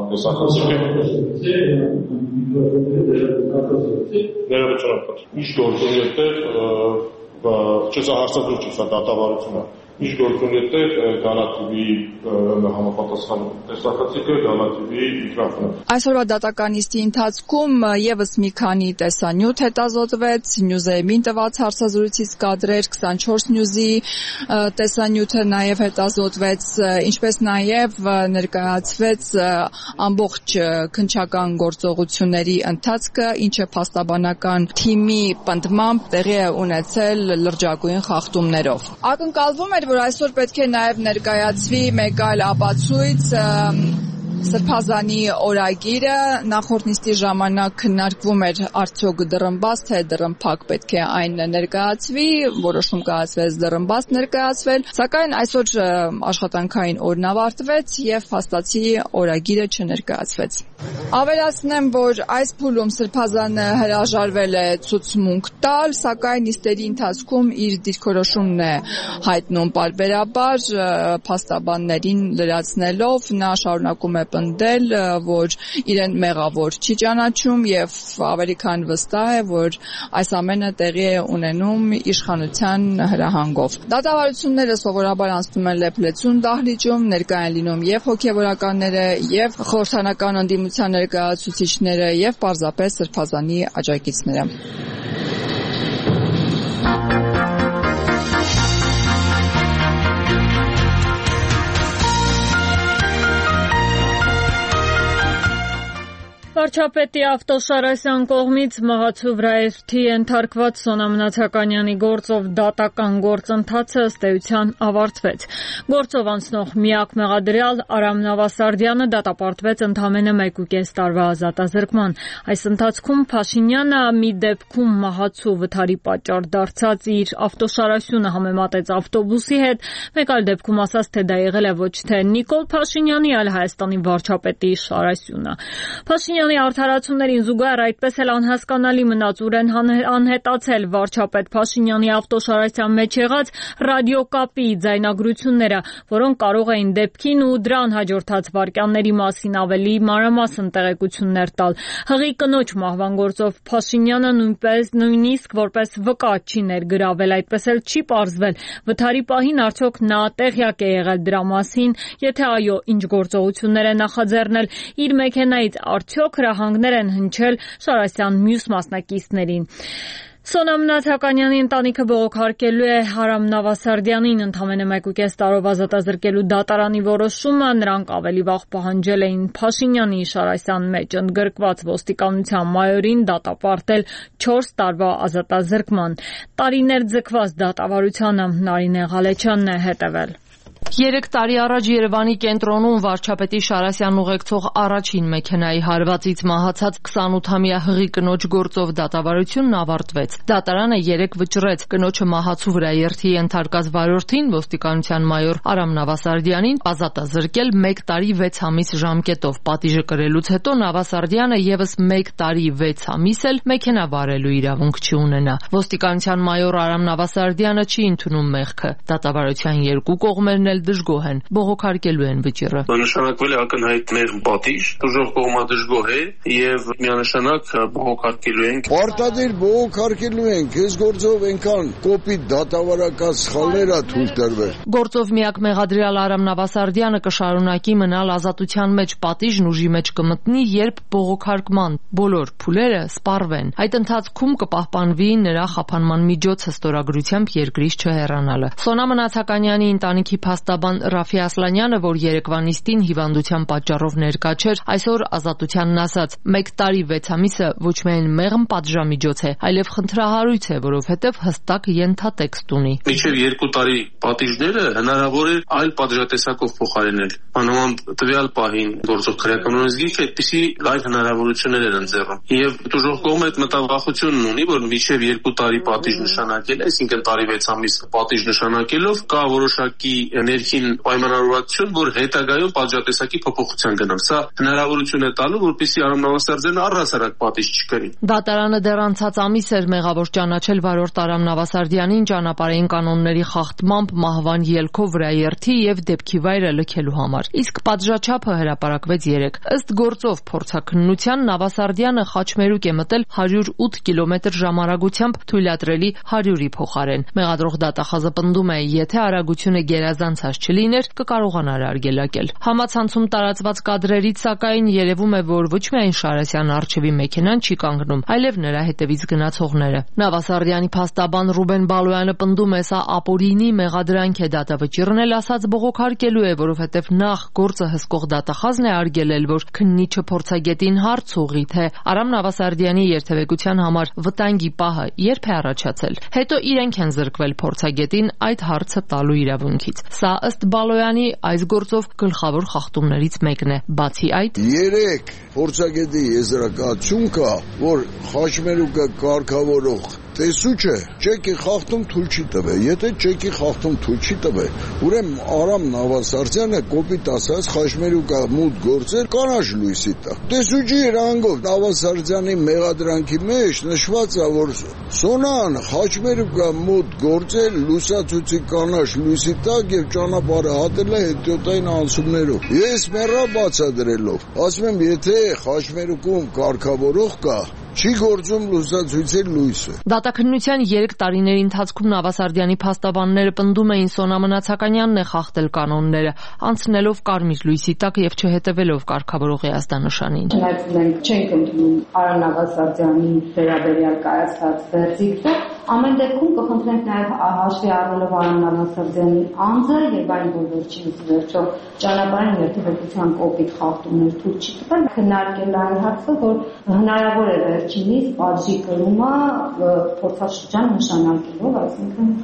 ներողություն։ Ինչ գործում է այդտեղ, չէ, սա հարցազրույց է, սա դատավարություն է։ Ինչ գործում է Գալատիվի համապատասխան տեսախցիկը, Գալատիվի միկրոֆոնը։ Այսօրվա դատական նիստի ընթացքում եւս մի քանի տեսանյութ հետազոտվեց, Նյուզերմին տված հարցազրույցից կադրեր, 24 Նյուզի տեսանյութը նաեւ հետազոտվեց, ինչպես նաեւ ներկայացվեց ամբողջ քննչական գործողությունների ընթացքը, ինչը փաստաբանական թիմի պնդմամբ տեղի է ունեցել լրջագույն խախտումներով։ Ակնկալվում էր, որ այսօր պետք է նաև ներկայացվի մեկ այլ ապացույց Սրբազանի օրագիրը, նախորդ նիստի ժամանակ քննարկվում էր արդյոք դռնբաց թե դռնփակ պետք է այն ներկայացվի, որոշում կայացվեց դռնբաց ներկայացվել, սակայն այսօր աշխատանքային օրն ավարտվեց եւ փաստացի օրագիրը չներկայացվեց։ Ավելացնեմ, որ այս փուլում Սրբազանը հրաժարվել է ցուցմունք տալ, սակայն նիստերի ընթացքում իր դիրքորոշումն է հայտնում պարբերաբար փաստաբաններին լրացնելով, նա շարունակում է պնդել, որ իրեն մեղավոր չի ճանաչում եւ ավելի քան վստահ է, որ այս ամենը տեղի է ունենում իշխանության հրահանգով։ Դատավարությունները սովորաբար անցնում են լեփլեցուն դահլիճում, ներկայ են լինում եւ հոգեվորականները, եւ խորհրդանական ընդդիմության ներկայացուցիչները եւ պարզապես Սրբազանի աջակիցները։ Վարչապետի Ավտոշարասյան կողմից մահացու վրայերթի ենթարկված Սոնա Մնացականյանի գործով դատական գործընթացը ըստ էության ավարտվեց։ Գործով անցնող միակ մեղադրյալ Արամ Նավասարդյանը դատապարտվեց ընդամենը 1.5 տարվա ազատազրկման։ Այս ընթացքում Փաշինյանը մի դեպքում մահացու վթարի պատճառ դարձած իր ավտոշարասյունը համեմատեց ավտոբուսի հետ, մեկ այլ դեպքում ասաց, թե դա եղել է ոչ թե Նիկոլ Փաշինյանի, այլ Հայաստանի վարչապետի շարասյունը։ Փաշինյանի արդարացումներին զուգահեռ այդպես էլ անհասկանալի մնացուրեն անհետացել վարչապետ Փաշինյանի ավտոշարասյան մեջ եղած ռադիոկապի ձայնագրությունները, որոնք կարող էին դեպքին ու դրան հաջորդած վայրկյանների մասին ավելի մանրամասն տեղեկություններ տալ։ Հղի կնոջ մահվան գործով Փաշինյանը նույնիսկ որպես վկա չի ներգրավել, այդպես էլ չի պարզվել վթարի պահին արդյոք նա տեղյակ է եղել դրա մասին, եթե այո, ինչ գործողություններ է նախաձեռնել, իր մեքենայից արդյոք հրահանգներ են հնչել Շարասյան մյուս մասնակիցներին։ Սոնա Մնացականյանի ընտանիքը բողոքարկելու է Արամ Նավասարդյանին ընդամենը 1.5 տարով ազատազրկելու դատարանի որոշումը, նրանք ավելի վաղ պահանջել էին Փաշինյանի Շարասյան մեջ ընդգրկված ոստիկանության մայորին դատապարտել 4 տարվա ազատազրկման։ Տարիներ ձգված դատավարությանը Նարինե Ղալեչյանն է հետևել։ 3 տարի առաջ Երևանի կենտրոնում վարչապետի Շարասյանն ուղեկցող առաջին մեքենայի հարվածից մահացած 28-ամյա հղի կնոջ գործով դատավարությունն ավարտվեց։ Դատարանը 3 վճռեց կնոջը մահացու վրա երթի ենթարկած վարորդին, ոստիկանության մայոր Արամ Նավասարդյանին, ազատազրկել 1 տարի 6 ամիս ժամկետով։ Պատիժը կրելուց հետո Նավասարդյանը եւս 1 տարի 6 ամիս էլ մեքենա վարելու իրավունք չի ունենա։ Ոստիկանության մայոր Արամ Նավասարդյանը չի ընդունում մեղքը։ Դատավարության երկու կողմերն էլ դժգոհ են, բողոքարկելու են վճիռը։ Նշանակվել է ակնհայտ մեր պատիժ, դժգոհ կողմը դժգոհ է եւ միանշանակ բողոքարկելու ենք։ Պարտադիր բողոքարկելու ենք, այս գործով այնքան կոպիտ դատավարական սխալներ ա թույլ տրվել։ Գործով միակ մեղադրյալ Արամ Նավասարդյանը կշարունակի մնալ ազատության մեջ, պատիժն ուժի մեջ կմտնի, երբ բողոքարկման բոլոր փուլերը սպառվեն։ Այդ ընթացքում կպահպանվի նրա խափանման միջոցը ստորագրությամբ երկրից չհեռանալը։ Սոնա Մնացականյանի ընտանիքի փաստաբան Ռաֆի Ասլանյանը, որ երեկվա նիստին հիվանդության պատճառով ներկա չէր, այսօր ազատությանն ասաց. 1 տարի 6 ամիսը ոչ միայն մեղմ պատժամիջոց է, այլև խնդրահարույց է, որովհետև հստակ ենթատեքստ ունի։ Մինչև 2 տարի պատիժները հնարավոր է այլ պատժատեսակով փոխարինել։ Անհամաձայն տվյալ պահին գործող քրեական օրենսգիրքը այդպիսի այլ հնարավորություններ են ընձեռում։ Եվ դժոխ կողմը այդ մտավախությունն ունի, որ մինչև 2 տարի պատիժ նշանակել, այսինքն տարի 6 ամիս պատիժ նշանակելով կա որոշակի ներքին պայմանավորվածություն, որ հետագայում պատժատեսակի փոփոխության գնանք։ Սա հնարավորություն է տալու, որպեսզի Արամ Նավասարդյանը առհասարակ պատիժ չկրի։ Դատարանը դեռ անցած ամիս էր մեղավոր ճանաչել վարորդ Արամ Նավասարդյանին ճանապարհային կանոնների խախտմամբ մահվան ելքով վրաերթի եւ դեպքի վայրը լքելու համար։ Իսկ պատժաչափը հրապարակվեց 3։ Ըստ գործով փորձաքննության Նավասարդյանը խաչմերուկ է մտել 108 կմ/ժ արագությամբ թույլատրելի 100-ի փոխարեն։ Մեղադրող դատախազը պնդում է, եթե արագությունը գերազանցած չլիներ, կկարողանար արգելակել։ Համացանցում տարածված կադրերից սակայն երևում է, որ ոչ միայն Շարասյան առջևի մեքենան չի կանգնում, այլև նրա հետևից գնացողները։ Նավասարդյանի փաստաբան Ռուբեն Բալոյանը պնդում է, սա ապօրինի մեղադրանք է դատավճիռն էլ ասած բողոքարկելու է, որովհետև նախ գործը հսկող դատախազն է արգելել, որ քննիչը փորձագետին հարց ուղղի, թե Արամ Նավասարդյանի երթևեկության համար վտանգի պահը երբ է առաջացել։ Հետո իրենք են զրկվել փորձագետին այդ հարցը տալու իրավունքից։ Սա ըստ Բալոյանի այս գործով գլխավոր խախտումներից մեկն է։ Բացի այդ, 3 փորձագետի եզրակացություն կա, որ խաչմերուկը կարգավորող տեսուչը ճեկի խախտում թույլ չի տվել։ Եթե ճեկի խախտում թույլ չի տվել, ուրեմն Արամ Նավասարդյանը կոպիտ ասած խաչմերուկը մուտք գործել կանաչ լույսի տակ։ Տեսուչի հրանգով Նավասարդյանի մեղադրանքի մեջ նշված է, որ Սոնան խաչմերուկը մուտք գործել լուսացուցի կանաչ լույսի տակ եւ ճանապարհը հատել է հետիոտային անցումներով։ Ես մեռա բացադրելով, ասում եմ, եթե խաչմերուկում կարգավորող կա, չի գործում լուսացույցի լույսը։ Դատաքննության 3 տարիների ընթացքում Նավասարդյանի փաստաբանները պնդում էին Սոնա Մնացականյանն է խախտել կանոնները, անցնելով կարմիր լույսի տակ եւ չհետևելով կարգավորողի ազդանշանին։ Չնայած մենք չենք ընդունում Արամ Նավասարդյանի վերաբերյալ կայացած վերդիկտը, ամեն դեպքում կխնդրենք նաեւ հաշվի առնելով Արամ Նավասարդյանի անձը եւ այն, որ վերջինս վերջո ճանապարհային երթևեկության կոպիտ խախտումներ թույլ չի տվել, քննարկել այն հարցը, որ հնարավոր է վերջինիս պատժի կրումը փորձաշրջան նշանակելով, այսինքն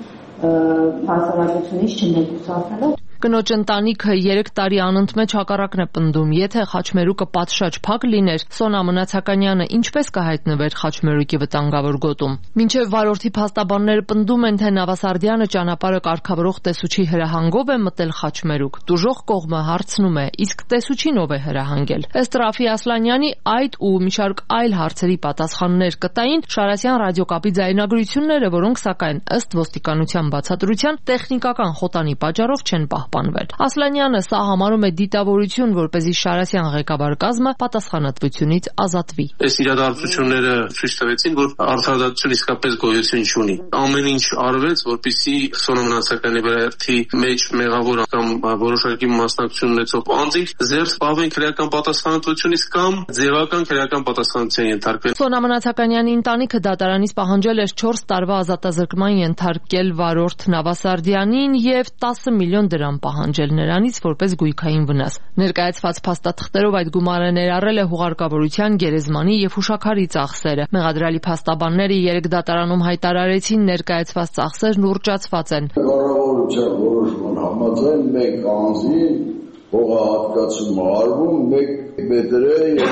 հասարակությունից չմեկուսացնելով։ Կնոջ ընտանիքը 3 տարի անընդմեջ հակառակն է պնդում, եթե խաչմերուկը պատշաճ փակ լիներ, Սոնա Մնացականյանը ինչպես կհայտնվեր խաչմերուկի վտանգավոր գոտում։ Մինչև վարորդի փաստաբանները պնդում են, թե Նավասարդյանը ճանապարհը կարգավորող տեսուչի հրահանգով է մտել խաչմերուկ, դուժող կողմը հարցնում է, իսկ տեսուչին ով է հրահանգել։ Ըստ Ռաֆի Ասլանյանի այդ ու մի շարք այլ հարցերի պատասխաններ կտային Շարասյան ռադիոկապի ձայնագրությունները, որոնք սակայն ըստ ոստիկանության բացատրության տեխնիկական խոտանի պատճառով չեն պահպանվել։ Ասլանյանը սա համարում է դիտավորություն, որպեսզի Շարասյան ղեկավար կազմը պատասխանատվությունից ազատվի։ Այս իրադարձությունները ցույց տվեցին, որ արդարադատություն իսկապես գոյություն չունի։ Ամեն ինչ արվեց, որպեսզի Սոնա Մնացականի վերերթի մեջ մեղավոր կամ որոշակի մասնակցություն ունեցող անձինք զերծ պահվեն քրեական պատասխանատվությունից կամ ձևական քրեական պատասխանատվության ենթարկվեն։ Սոնա Մնացականյանի ընտանիքը դատարանից պահանջել էր 4 տարվա ազատազրկման ենթարկել վարորդ Նավասարդյանին եւ 10 միլիոն դրամ պահանջել նրանից որպես գույքային վնաս։ Ներկայացված փաստաթղթերով այդ գումարը ներառել է հուղարկավորության, գերեզմանի եւ հուշաքարի ծախսերը։ Մեղադրյալի փաստաբանները 3 դատարանում հայտարարեցին ներկայացված ծախսերն ուռճացված են։ Կառավարության որոշման համաձայն մեկ անձի հողահատկացում արվում 1 մետրը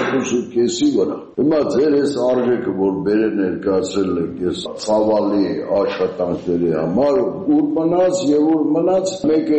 2.5-ի վրա։ Հիմա ձեր այս արժեքը, որ բերը ներկայացրել եք այս ցավալի աշխատանքների համար, ուր մնաց եւ ուր մնաց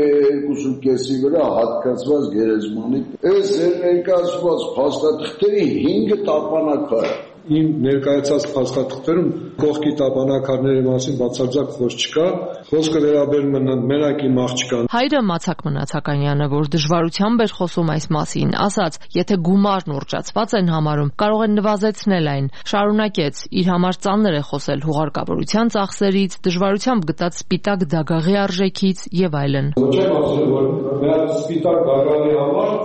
1.5-ի վրա հատկացված գերեզմանի։ Այս ներկայացված փաստաթղթերի 5 տապանակար է։ Իմ ներկայացած փաստաթղթերում կողքի տապանակարների մասին բացարձակ խոսք չկա, խոսքը վերաբերում է մենակ իմ աղջկան։ Հայրը Մացակ Մնացականյանը, որ դժվարությամբ էր խոսում այս մասին, ասաց, եթե գումարն ուռճացված են համարում, կարող են նվազեցնել այն։ Շարունակեց, իր համար ծանր է խոսել հուղարկավորության ծախսերից, դժվարությամբ գտած սպիտակ դագաղի արժեքից եւ այլն։ Ոչ եմ ասել, որ մեր սպիտակ դագաղի համար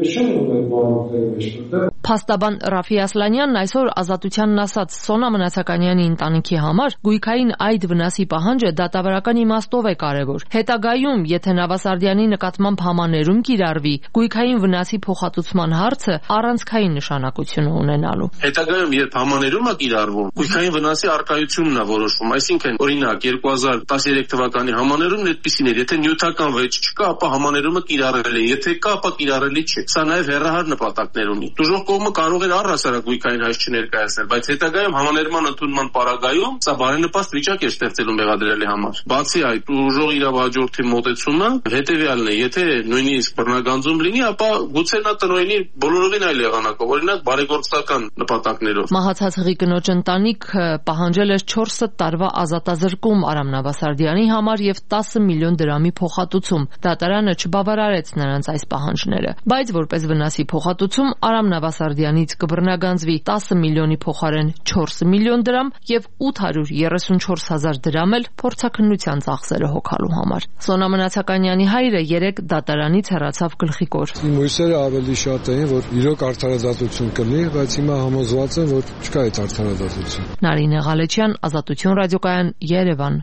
Փաստաբան Ռաֆի Ասլանյանն այսօր Ազատությանն ասաց, Սոնա Մնացականյանի ընտանիքի համար գույքային այդ վնասի պահանջը դատավարական իմաստով է կարևոր։ Հետագայում, եթե Նավասարդյանի նկատմամբ համաներում կիրառվի, գույքային վնասի փոխհատուցման հարցը առանցքային նշանակություն ունենալու։ Հետագայում, երբ համաներումը կիրառվում, գույքային վնասի առկայությունն է որոշվում, այսինքն օրինակ 2013 թվականի համաներումն այդպեսին էր, եթե նյութական վեճ չկա, ապա համաներումը կիրառել է, եթե կա, ապա կիրառելի չէ։ Սա նաև հեռահար նպատակներ ունի։ Դժոխք կողմը կարող էր առհասարակ գույքային հայց չներկայացնել, բայց հետագայում համաներման ընդունման պարագայում սա բարենպաստ վիճակ էր ստեղծելու մեղադրյալի համար։ Բացի այդ, ուժող իրավահաջորդի մոտեցումը հետևյալն է, եթե նույնիսկ բռնագանձում լինի, ապա գուցե նա տնօրինի բոլորովին այլ եղանակով, օրինակ բարեգործական նպատակներով։ Մահացած հղի կնոջ ընտանիքը պահանջել էր 4 տարվա ազատազրկում Արամ Նավասարդյանի համար եւ 10 միլիոն դրամի փոխհատուցում։ Դատարանը չբավարարեց նրանց այս պահանջները, բայց որպես վնասի փոխհատուցում Արամ Նավասարդյանից կբռնագանձվի 10 միլիոնի փոխարեն 4 միլիոն դրամ եւ 834,000 դրամ էլ փորձաքննության ծախսերը հոգալու համար։ Սոնա Մնացականյանի հայրը 3 դատարանից հեռացավ գլխիկոր։ Իմ հույսերը ավելի շատ էին, որ իրոք արդարադատություն կլինի, բայց հիմա համոզված եմ, որ չկա այդ արդարադատություն։ Նարինե Ղալեչյան, Ազատություն ռադիոկայան, Երևան։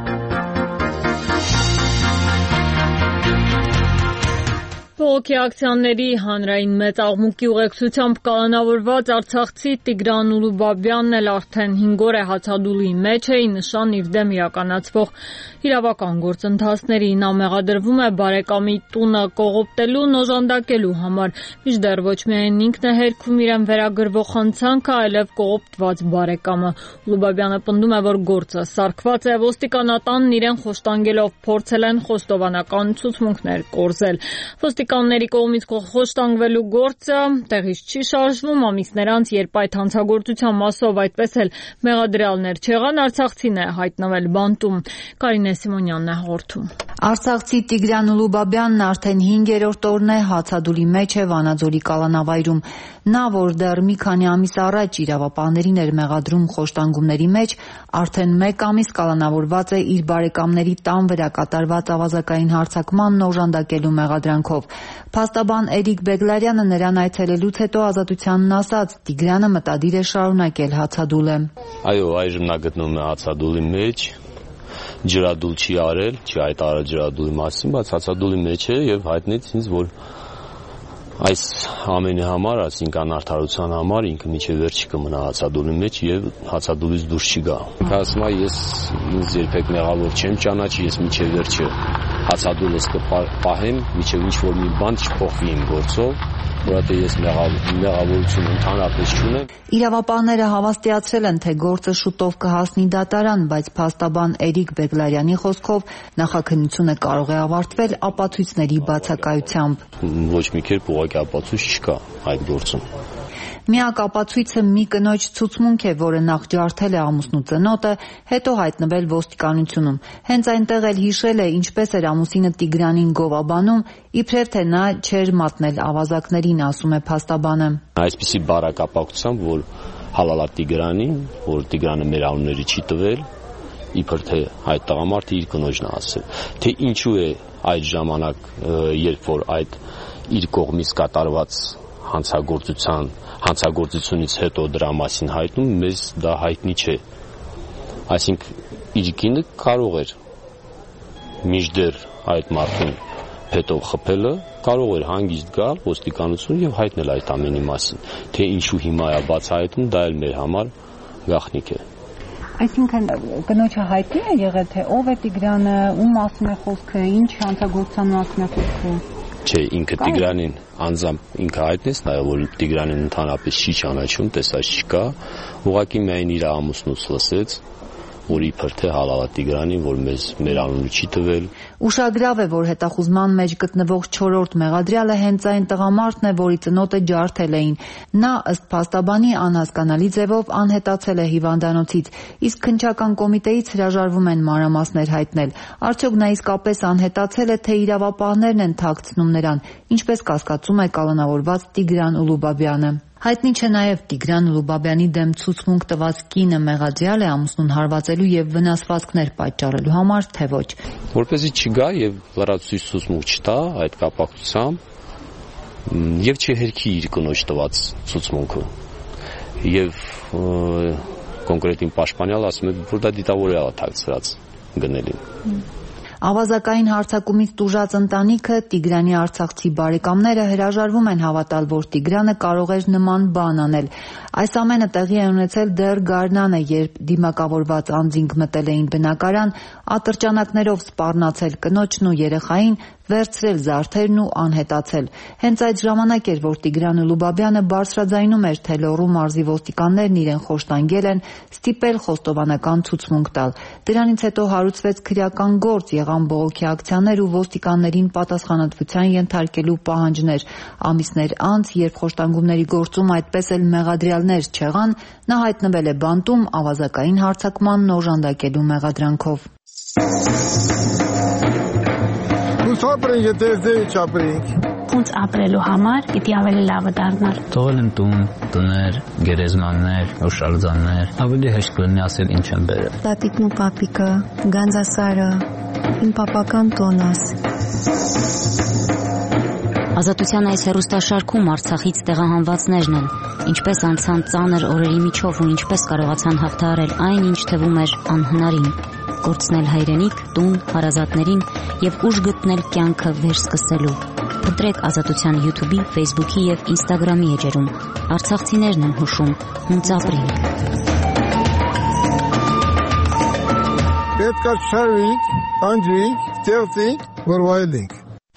Բողոքի ակցիաների հանրային մեծ աղմուկի ուղեկցությամբ կալանավորված արցախցի Տիգրան Ուլուբաբյանն էլ արդեն 5 օր է հացադուլի մեջ է, ի նշան իր դեմ իրականացվող իրավական գործընթացների։ Նա մեղադրվում է բարեկամի տունը կողոպտելուն օժանդակելու համար, մինչդեռ ոչ միայն ինքն է հերքում իրեն վերագրվող հանցանքը, այլև կողոպտված բարեկամը։ Ուլուբաբյանը պնդում է, որ գործը սարքված է, ոստիկանատանն իրեն խոշտանգելով փորձել են խոստովանական ցուցմունքներ կորզել։ Ոստիկանների կողմից խոշտանգվելու գործը տեղից չի շարժվում, ամիսներ անց, երբ այդ հանցագործության մասով այդպես էլ մեղադրյալներ չեղան, արցախցին է հայտնվել բանտում։ Կարինե Սիմոնյանն է հաղորդում։ Արցախցի Տիգրան Ուլուբաբյանն արդեն 5-րդ օրն է հացադուլի մեջ է Վանաձորի կալանավայրում։ Նա, որ դեռ մի քանի ամիս առաջ իրավապահներին էր մեղադրում խոշտանգումների մեջ, արդեն 1 ամիս կալանավորված է իր բարեկամների տան վրա կատարված ավազակային հարձակմանն օժանդակելու մեղադրանքով։ Փաստաբան Էրիկ Բեգլարյանը նրան այցելելուց հետո Ազատությանն ասաց, Տիգրանը մտադիր է շարունակել հացադուլը։ Այո, այժմ նա գտնվում է հացադուլի մեջ, ջրադուլ չի արել, չի հայտարարել ջրադուլի մասին, բայց հացադուլի մեջ է եւ հայտնեց ինձ, որ այս ամենի համար, այսինքն անարդարության համար ինքը միջև վերջի կմնա հացադուլի մեջ եւ հացադուլից դուրս չի գա։ Ասում եմ, ես ինձ երբեք մեղավոր չեմ ճանաչի, ես միջև վերջը հացադուլս կպահեմ, միջև ինչ որ մի բան չփոխվի իմ գործով, որովհետեւ ես մեղավորություն ընդհանրապես չունեմ։ Իրավապահները հավաստիացրել են, թե գործը շուտով կհասնի դատարան, բայց փաստաբան Էրիկ Բեգլարյանի խոսքով նախաքննությունը կարող է ավարտվել ապացույցների բացակայությամբ։ Ոչ մի կերպ ուղղակի ապացույց չկա այդ գործում։ Միակ ապացույցը մի կնոջ ցուցմունք է, որը նախ ջարդել է ամուսնու ծնոտը, հետո հայտնվել ոստիկանությունում։ Հենց այնտեղ էլ հիշել է, ինչպես էր ամուսինը Տիգրանին գովաբանում, իբրև թե նա չէր մատնել ավազակներին, ասում է փաստաբանը։ Այսպիսի բարակապակցությամբ, որ հալալա Տիգրանին, որ Տիգրանը մեր անունների չի տվել, իբր թե այդ տղամարդը իր կնոջն է ասել, թե ինչու է այդ ժամանակ, երբ որ այդ իր կողմից կատարված հանցագործությունից հետո դրա մասին հայտնում, մեզ դա հայտնի չէ։ Այսինքն իր կինը կարող էր մինչդեռ այդ մարդուն հետով խփելը, կարող էր հանգիստ գալ ոստիկանություն եւ հայտնել այդ ամենի մասին, թե ինչու հիմա է բացահայտում, դա էլ մեր համար գաղտնիք է։ Այսինքն կնոջը հայտնի է եղել, թե ով է Տիգրանը, ում մասին է խոսքը, ինչ հանցագործության մասին է խոսքը։ Չէ, ինքը Տիգրանին անձամբ ինքը հայտնեց, նաև որ Տիգրանին ընդհանրապես չի ճանաչում, տեսած չկա, ուղղակի միայն իր ամուսնուց լսեց, որ իբր թե հալալա Տիգրանին, որ մեր անունը չի տվել։ Ուշագրավ է, որ հետախուզման մեջ գտնվող 4-րդ մեղադրյալը հենց այն տղամարդն է, որի ծնոտը ջարդել էին։ Նա, ըստ փաստաբանի, անհասկանալի ձևով անհետացել է հիվանդանոցից, իսկ քննչական կոմիտեից հրաժարվում են մանրամասներ հայտնել։ Արդյոք նա իսկապես անհետացել է, թե իրավապահներն են թաքցնում նրան, ինչպես կասկածում է կալանավորված Տիգրան Ուլուբաբյանը։ Հայտնի չէ նաև Տիգրան Ուլուբաբյանի դեմ ցուցմունք տված կինը մեղադրյալ է ամուսնուն հարվածելու եւ վնասվածքներ պատճառելու համար, թե ոչ։ Որպեսզի չգա եւ լրացուցիչ ցուցմունք չտա այդ կապակցությամբ եւ չհերքի իր կնոջ տված ցուցմունքը։ Եվ կոնկրետ իմ պաշտպանյալը ասում է, որ դա դիտավորյալ է թաքցրած գնելին։ Ավազակային հարձակումից տուժած ընտանիքը, Տիգրանի արցախցի բարեկամները հրաժարվում են հավատալ, որ Տիգրանը կարող էր նման բան անել։ Այս ամենը տեղի է ունեցել դեռ գարնանը, երբ դիմակավորված անձինք մտել էին բնակարան, ատրճանակներով սպառնացել կնոջն ու երեխային, վերցրել զարդերն ու անհետացել։ Հենց այդ ժամանակ էր, որ Տիգրան Ուլուբաբյանը բարձրաձայնում էր, թե Լոռու մարզի ոստիկաններն իրեն խոշտանգել են ստիպել խոստովանական ցուցմունք տալ։ Դրանից հետո հարուցվեց քրեական գործ, եղան բողոքի ակցիաներ ու ոստիկաններին պատասխանատվության ենթարկելու պահանջներ։ Ամիսներ անց, երբ խոշտանգումների գործում այդպես էլ մեղադրյալներ չեղան, նա հայտնվել է բանտում ավազակային հարձակմանն օժանդակելու մեղադրանքով։ Ապրենք, եթե ձեի չապրենք։ Ոնց ապրելու համար պիտի ավելի լավը դառնար։ Թողել եմ տուն, տներ, գերեզմաններ, հուշարձաններ, ավելի հեշտ կլինի ասել ինչ եմ բերել։ Տատիկն ու պապիկը, Գանձասարը, իմ պապական տոնս։ Ազատության այս հեռուստաշարքում Արցախից տեղահանվածներն են, ինչպես անցան ծանր օրերի միջով ու ինչպես կարողացան հաղթահարել այն, ինչ թվում էր անհնարին։ Կորցնել հայրենիք, տուն, հարազատներին եւ ուժ գտնել կյանքը վերսկսելու։ Փնտրեք Ազատության YouTube-ի, Facebook-ի եւ Instagram-ի էջերում։ Արցախցիներն են հուշում, ոնց ապրենք։ Պետք է շարվենք, անջրենք, ստեղծենք, որ վայելենք։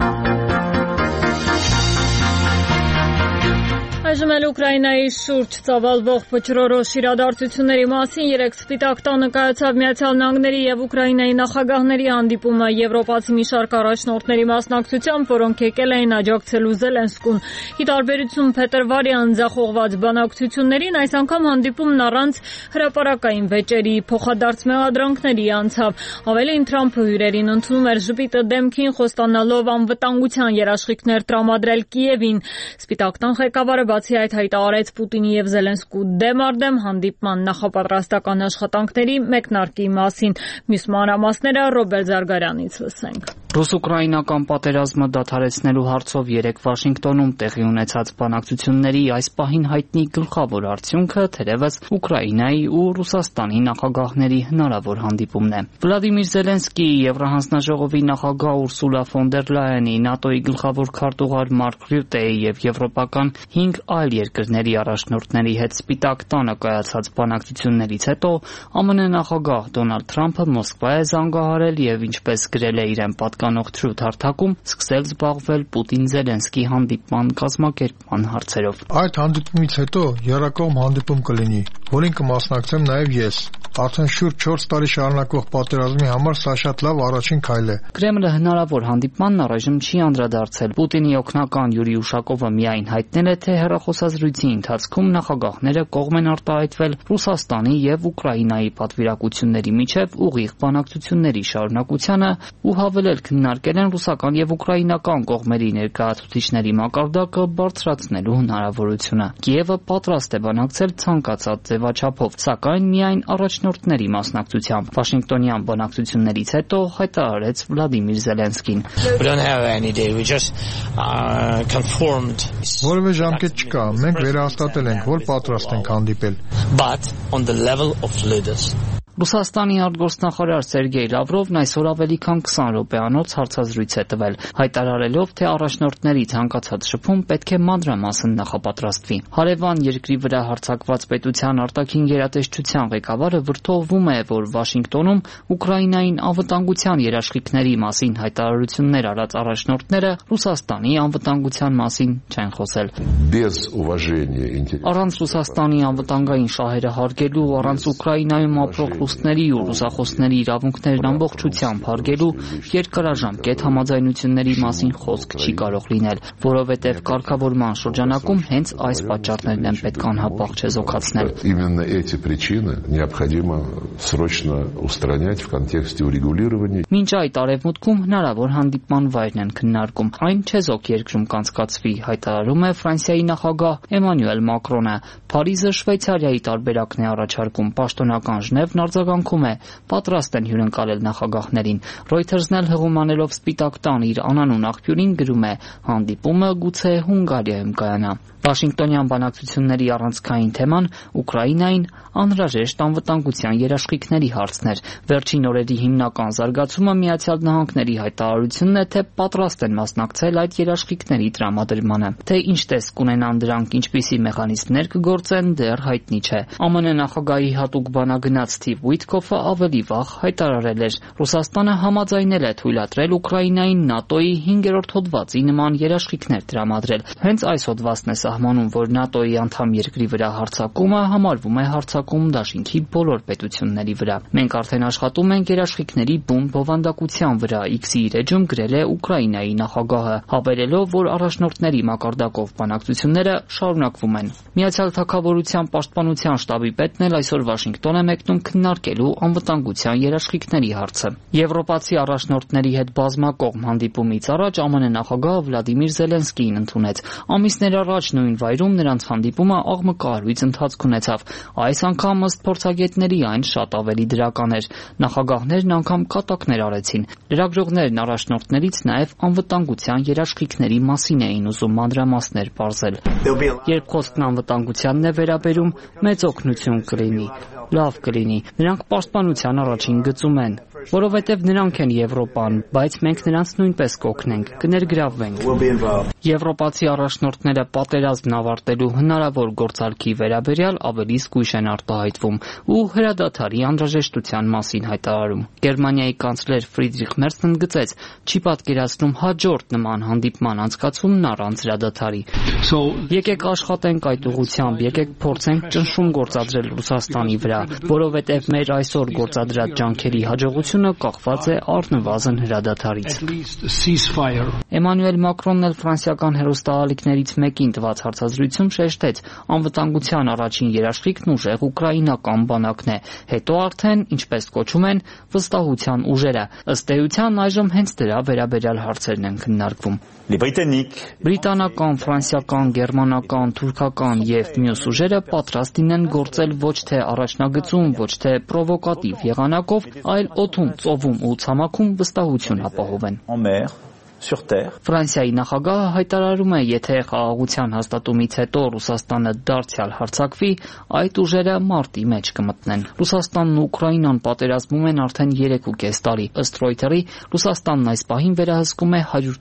Այժմ էլ Ուկրաինայի շուրջ ծավալվող փչրորոշ իրադարձությունների մասին երեկ Սպիտակ տանը կայացավ Միացյալ Նահանգների եւ Ուկրաինայի նախագահների հանդիպումը եվրոպացի մի շարք առաջնորդների մասնակցությամբ, որոնք եկել էին աջակցելու Զելենսկուն։ Ի տարբերություն փետրվարի անձախողված բանակցություններին, այս անգամ հանդիպումն առանց հրապարակային վեճերի, փոխադարձ մեղադրանքների անցավ։ Ավելին, Թրամփը հյուրերին ընդունում էր ժպիտը դեմքին, խոստանալով անվտանգության երաշխիքներ տրամադրել Կիևին։ Սպիտակ տան ղեկավարը բացի այդ հայտարարեց Պուտինի եւ Զելենսկու դեմ առ դեմ հանդիպման նախապատրաստական աշխատանքների մեկնարկի մասին։ Մյուս մանրամասները Ռոբերտ Զարգարյանից լսենք։ Ռուս-ուկրաինական պատերազմը դադարեցնելու հարցով երեկ Վաշինգտոնում տեղի ունեցած բանակցությունների այս պահին հայտնի գլխավոր արդյունքը թերևս Ուկրաինայի ու Ռուսաստանի նախագահների հնարավոր հանդիպումն է։ Վլադիմիր Զելենսկիի Եվրահանձնաժողովի նախագահ Ուրսուլա ֆոն դեր Լայենի, ՆԱՏՕ-ի գլխավոր քարտուղար Մարկ Ռյուտեի եւ եվրոպական 5 այլ երկրների առաջնորդների հետ Սպիտակ տանը կայացած բանակցություններից հետո ԱՄՆ նախագահ Դոնալդ Թրամփը Մոսկվա է զանգահարել եւ ինչպես գրել է իրեն պատկանող Truth հարթակում, սկսել զբաղվել Պուտին-Զելենսկի հանդիպման կազմակերպման հարցերով։ Այդ հանդիպումից հետո եռակողմ հանդիպում կլինի, որին կմասնակցեմ նաեւ ես։ Արդեն շուրջ 4 տարի շարունակվող պատերազմի համար սա շատ լավ առաջին քայլ է։ Կրեմլը հնարավոր հանդիպմանն առայժմ չի անդրադարձել։ Պուտինի օգնական Յուրի Ուշակովը միայն հայտնել է, թե հեռախոսազրույցի ընթացքում նախագահները կողմ են արտահայտվել Ռուսաստանի եւ Ուկրաինայի պատվիրակությունների միջև ուղիղ բանակցությունների շարունակությանը ու հավելել քննարկել են ռուսական եւ ուկրաինական կողմերի ներկայացուցիչների մակարդակը բարձրացնելու հնարավորությունը։ Կիևը պատրաստ է բանակցել ցանկացած ձևաչափով, սակայն միայն առաջնորդների մասնակցությամբ։ Վաշինգտոնյան բանակցություններից հետո հայտարարեց Վլադիմիր Զելենսկին։ Որևէ ժամկետ չկա, մենք վերահաստատել ենք, որ պատրաստ ենք հանդիպել։ Ռուսաստանի արտգործնախարար Սերգեյ Լավրովն այսօր ավելի քան 20 րոպեանոց հարցազրույց է տվել, հայտարարելով, թե առաջնորդների ցանկացած շփում պետք է մանրամասն նախապատրաստվի։ Հարևան երկրի վրա հարձակված պետության արտաքին գերատեսչության ղեկավարը վրդովվում է, որ Վաշինգտոնում Ուկրաինային անվտանգության երաշխիքների մասին հայտարարություններ արած առաջնորդները Ռուսաստանի անվտանգության մասին չեն խոսել։ Առանց Ռուսաստանի անվտանգային շահերը հարգելու, առանց Ուկրաինայում ապրող ռուսների ու ռուսախոսների իրավունքներն ամբողջությամբ հարգելու երկարաժամկետ համաձայնությունների մասին խոսք չի կարող լինել, որովհետև կարգավորման շրջանակում հենց այս պատճառներն են պետք անհապաղ չեզոքացնել։ Именно эти причины необходимо срочно устранять в контексте урегулирования. Մինչ այդ արևմուտքում հնարավոր հանդիպման վայրն են քննարկում։ Այն չեզոք երկրում կանցկացվի, հայտարարում է Ֆրանսիայի նախագահ Էմանուել Մակրոնը։ Փարիզը Շվեյցարիայի տարբերակն է առաջարկում, պաշտոնական Ժնևն արձագանքում է, պատրաստ են հյուրընկալել նախագահներին։ Reuters-ն էլ հղումանելով Սպիտակ տան իր անանուն աղբյուրին գրում է. հանդիպումը գուցե Հունգարիայում կայանա։ Վաշինգտոնյան բանակցությունների առանցքային թեման Ուկրաինային անհրաժեշտ անվտանգության երաշխիքների հարցն էր։ Վերջին օրերի հիմնական զարգացումը Միացյալ Նահանգների հայտարարությունն է, թե պատրաստ են մասնակցել այդ երաշխիքների տրամադրմանը։ Թե ինչ տեսք կունենան դրանք, ինչպիսի մեխանիզմներ կգործեն, դեռ հայտնի չէ։ ԱՄՆ նախագահի հատուկ բանագնաց Սթիվ Ուիթկոֆը ավելի վաղ հայտարարել էր. Ռուսաստանը համաձայնել է թույլատրել Ուկրաինային ՆԱՏՕ-ի 5-րդ հոդվածի նման երաշխիքներ տրամադրել։ Հենց այս հոդվածն է սահմանում, որ ՆԱՏՕ-ի անդամ երկրի վրա հարձակումը համարվում է հարձակում դաշինքի բոլոր պետությունների վրա։ Մենք արդեն աշխատում ենք երաշխիքների բուն բովանդակության վրա, X-ի իր էջում գրել է Ուկրաինայի նախագահը, հավելելով, որ առաջնորդների մակարդակով բանակցությունները շարունակվում են։ Միացյալ Թագավորության պաշտպանության շտաբի պետն էլ այսօր Վաշինգտոն է մեկնում քննարկելու անվտանգության երաշխիքների հարցը։ Եվրոպացի առաջնորդների հետ բազմակողմ հանդիպումից առաջ ԱՄՆ նախագահ Վլադիմիր Զելենսկին ընդունեց։ Ամիսներ առաջ նույն վայրում նրանց հանդիպումը աղմկահարույց ընթացք ունեցավ։ Այս անգամ ըստ փորձագետների այն շատ ավելի դրական էր։ Նախագահներն անգամ կատակներ արեցին։ Լրագրողներն առաջնորդներից նաև անվտանգության երաշխիքների մասին էին ուզում մանրամասներ պարզել։ Երբ խոսքն անվտանգությանն է վերաբերում, մեծ օգնություն կլինի, լավ կլինի։ Նրանք պաշտպանության առաջին գծում են, որովհետև նրանք են Եվրոպան, բայց մենք նրանց նույնպես կօգնենք, կներգրավվենք։ Եվրոպացի առաջնորդները պատերազմն ավարտելու հնարավոր գործարքի վերաբերյալ ավելի զգույշ են արտահայտվում ու հրադադարի անհրաժեշտության մասին հայտարարում։ Գերմանիայի կանցլեր Ֆրիդրիխ Մերցն ընդգծեց, չի պատկերացնում հաջորդ նման հանդիպման անցկացումն առանց հրադադարի։ Եկեք աշխատենք այդ ուղղությամբ, եկեք փորձենք ճնշում գործադրել Ռուսաստանի վրա, որովհետև մեր այսօր գործադրած ջանքերի հաջողությունը կախված է առնվազն հրադադարից։ Էմանուել Մակրոնն էլ ֆրանսիական հեռուստաալիքներից մեկին տված հարցազրույցում շեշտեց, անվտանգության առաջին երաշխիքն ուժեղ ուկրաինական բանակն է, հետո արդեն, ինչպես կոչում են, վստահության ուժերը։ Ըստ էության այժմ հենց դրա վերաբերյալ հարցերն են քննարկվում։ Բրիտանական, ֆրանսիական, գերմանական, թուրքական եւ մյուս ուժերը պատրաստ են գործել ոչ թե առաջնագծում, ոչ թե պրովոկատիվ եղանակով, այլ օդում, ծովում ու ցամաքում վստահություն ապահովեն։ Ֆրանսիայի նախագահը հայտարարում է, եթե խաղաղության հաստատումից հետո Ռուսաստանը դարձյալ հարձակվի, այդ ուժերը մարտի մեջ կմտնեն։ Ռուսաստանն ու Ուկրաինան պատերազմում են արդեն 3.5 տարի։ Ըստ Ռոյթերի, Ռուսաստանն այս պահին վերահսկում է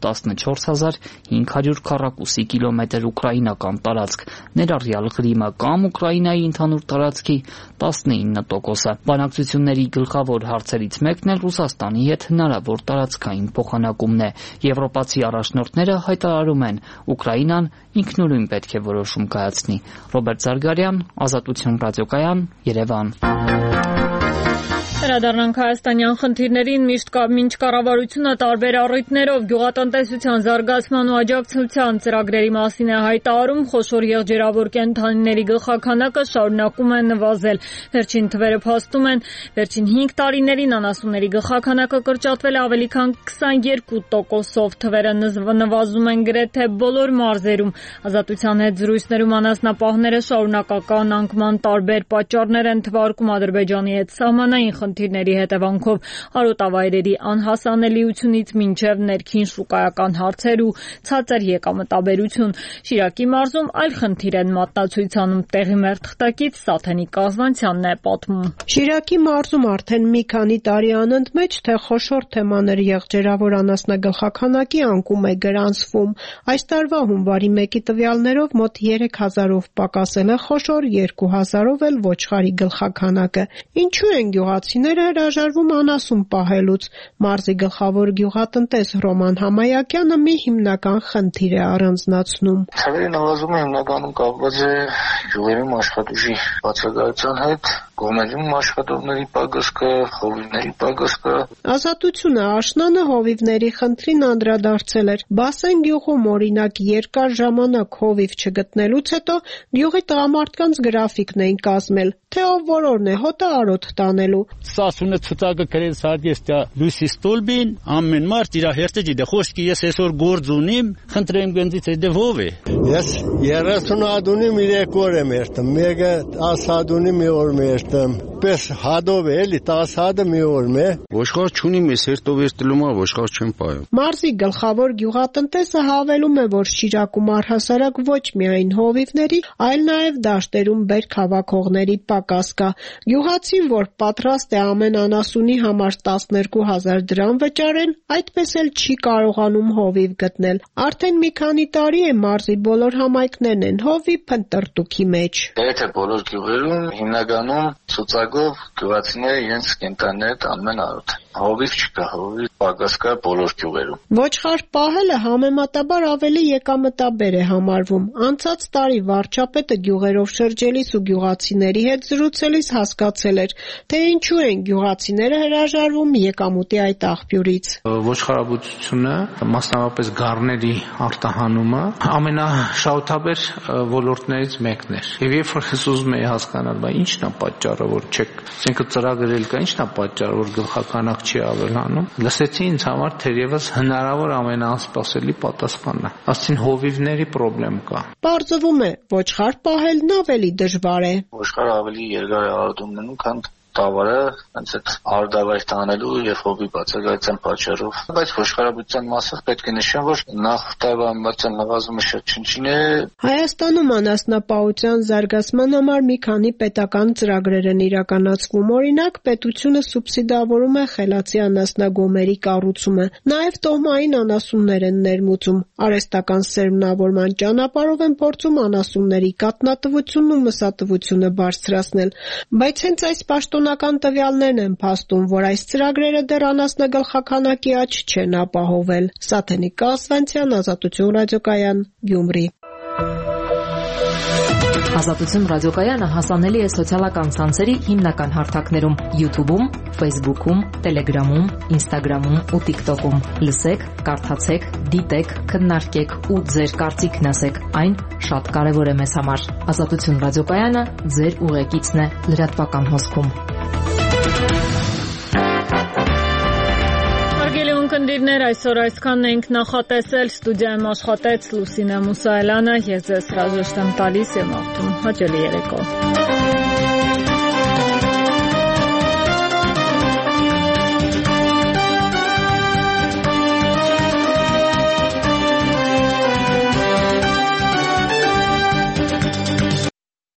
114,500 քառակուսի կիլոմետր ուկրաինական տարածք, ներառյալ Ղրիմը կամ Ուկրաինայի ընդհանուր տարածքի 19%-ը։ Բանակցությունների գլխավոր հարցերից մեկն էլ Ռուսաստանի հետ հնարավոր տարածքային փոխանակումն է։ Եվրոպացի առաջնորդները հայտարարում են, Ուկրաինան ինքնուրույն պետք է որոշում կայացնի։ Ռոբերտ Զարգարյան, Ազատություն ռադիոկայան, Երևան։ Վերադառնանք հայաստանյան խնդիրներին, մինչ կառավարությունը տարբեր առիթներով գյուղատնտեսության զարգացման ու աջակցության ծրագրերի մասին է հայտարարում, խոշոր եղջերավոր կենդանիների գլխաքանակը շարունակում է նվազել։ Վերջին թվերը փաստում են, վերջին 5 տարիներին անասունների գլխաքանակը կրճատվել է ավելի քան 22%-ով, թվերը նվազում են գրեթե բոլոր մարզերում։ Ազատության հետ զրույցներում անասնապահները շարունակական անկման տարբեր պատճառներ են թվարկում Ադրբեջանի հետ սահմանային խնդիրների հետևանքով արոտավայրերի անհասանելիությունից մինչև ներքին շուկայական հարցեր ու ցածր եկամտաբերություն։ Շիրակի մարզում այլ խնդիր են մատնացույց անում, տեղի մեր թղթակից Սաթենիկ Կազանցյանն է պատմում։ Շիրակի մարզում արդեն մի քանի տարի անընդմեջ թե խոշոր թեմաներ եղջերավոր անասնագլխաքանակի անկում է գրանցվում։ Այս տարվա հունվարի 1-ի տվյալներով մոտ 3000-ով պակասել է խոշոր, 2000-ով էլ ոչխարի գլխաքանակը։ Ինչու են գյուղացիները հրաժարվում անասուն պահելուց։ Մարզի գլխավոր գյուղատնտես Ռոման Համայակյանը մի հիմնական խնդիր է առանձնացնում։ Թվերի նվազումը հիմնականում կապված է գյուղերում աշխատուժի բացակայության հետ, կողմերում աշխատողների պակաս կա, հովիվների պակաս կա։ Ազատությունը աշնանը հովիվների խնդրին անդրադարձել էր։ Բասեն գյուղում օրինակ երկար ժամանակ հովիվ չգտնելուց հետո գյուղի տղամարդկանց գրաֆիկն էին կազմել, թե ով որորն է հոտը արոտ տանելու։ Սասունը ցուցակը գրեց հարգեստա լույսի ստոլբին, ամեն մարդ իր հերթը դե խոսքի ես այսօր գործ ունիմ, խնդրեմ գնդից դե ով է։ Ես 30 հատ ունիմ, 3 օր եմ երթում, մեկը 10 հատ ունիմ, մի օր եմ երթում։ Այդպես հադով է, էլի 10 հադը մի օրում է։ Ոշխար չունի մեզ հերթով երտելում է, ոշխար չեմ պայում։ Մարզի գլխավոր գյուղատնտեսը հավելում է, որ Շիրակում առհասարակ ոչ միայն հովիվների, այլ նաև դաշտերում բերք հավաքողների պակաս կա։ Գյուղացին, որ պատրաստ է ամեն անասունի համար 12,000 դրամ վճարել, այդպես էլ չի կարողանում հովիվ գտնել։ Արդեն մի քանի տարի է մարզի բոլոր համայնքներն են հովիվ փնտրտուքի մեջ։ Եթե բոլոր գյուղերում հիմնականում ցուցակով գյուղացիները իրենց կենտանիները տանում են արոտ։ Հովիվ չկա, հովիվ պակաս կա բոլոր գյուղերում։ Ոչխար պահելը համեմատաբար ավելի եկամտաբեր է համարվում։ Անցած տարի վարչապետը գյուղերով շրջելիս ու գյուղացիների հետ զրուցելիս հասկացել էր, թե ինչու են գյուղացիները հրաժարվում եկամուտի այդ աղբյուրից։ Ոչխարաբուծությունը, մասնավորապես գառների արտահանումը ամենաշահութաբեր ոլորտներից մեկն էր։ Եվ երբ որ ուզում էի հասկանալ, բա ի՞նչն է պատճառը, որ չեք, ասենք ծրագրել կա, ի՞նչն է պատճառը, որ գլխականակ չի ավելանում։ Լսեցի ինձ համար թերևս հնարավոր ամենաանսպասելի պատասխանն է։ Ասեցին հովիվների խնդրեմ կա։ Պարզվում է, ոչխար պահելն ավելի դժվար է։ Ոչխարը ավելի երկար է արոտում լինում, քան տավարը, հենց այդ արդավայր տանելու եւ հովի բացակայության պատճառով։ Բայց ոչխարաբուծության մասով պետք է նշեմ, որ նախտավամատյան լավազումը շատ չնչին է։ Հայաստանում անասնապահության զարգացման համար մի քանի պետական ծրագրեր են իրականացվում։ Օրինակ, պետությունը սուբսիդավորում է խելացի անասնագոմերի կառուցումը։ Նաեւ տոհմային անասուններ են ներմուծում։ Արհեստական սերմնավորման ճանապարհով են փորձում անասունների կատնատվությունն ու մսատվությունը բարձրացնել։ Բայց հենց այս պաշտոնական տվյալներն են փաստում, որ այս ծրագրերը դեռ անասնագլխաքանակի աճ չեն ապահովել։ Սաթենիկ Ասվանցյան, Ազատություն ռադիոկայան, Գյումրի։ Ազատություն ռադիոկայանը հասանելի է սոցիալական ցանցերի հիմնական հարթակներում՝ YouTube-ում, Facebook-ում, Telegram-ում, Instagram-ում ու TikTok-ում։ Լսեք, կարդացեք, դիտեք, քննարկեք ու ձեր կարծիքն ասեք։ Այն շատ կարևոր է մեզ համար։ Ազատություն ռադիոկայանը ձեր ուղեկիցն է լրատվական հոսքում։ Կնդիրներ, այսօր այսքանն ենք նախատեսել, ստուդիայում աշխատեց Լուսինե Մուսայելյանը, ես ձեզ հրաժեշտ եմ տալիս և մաղթում հաճելի երեկո։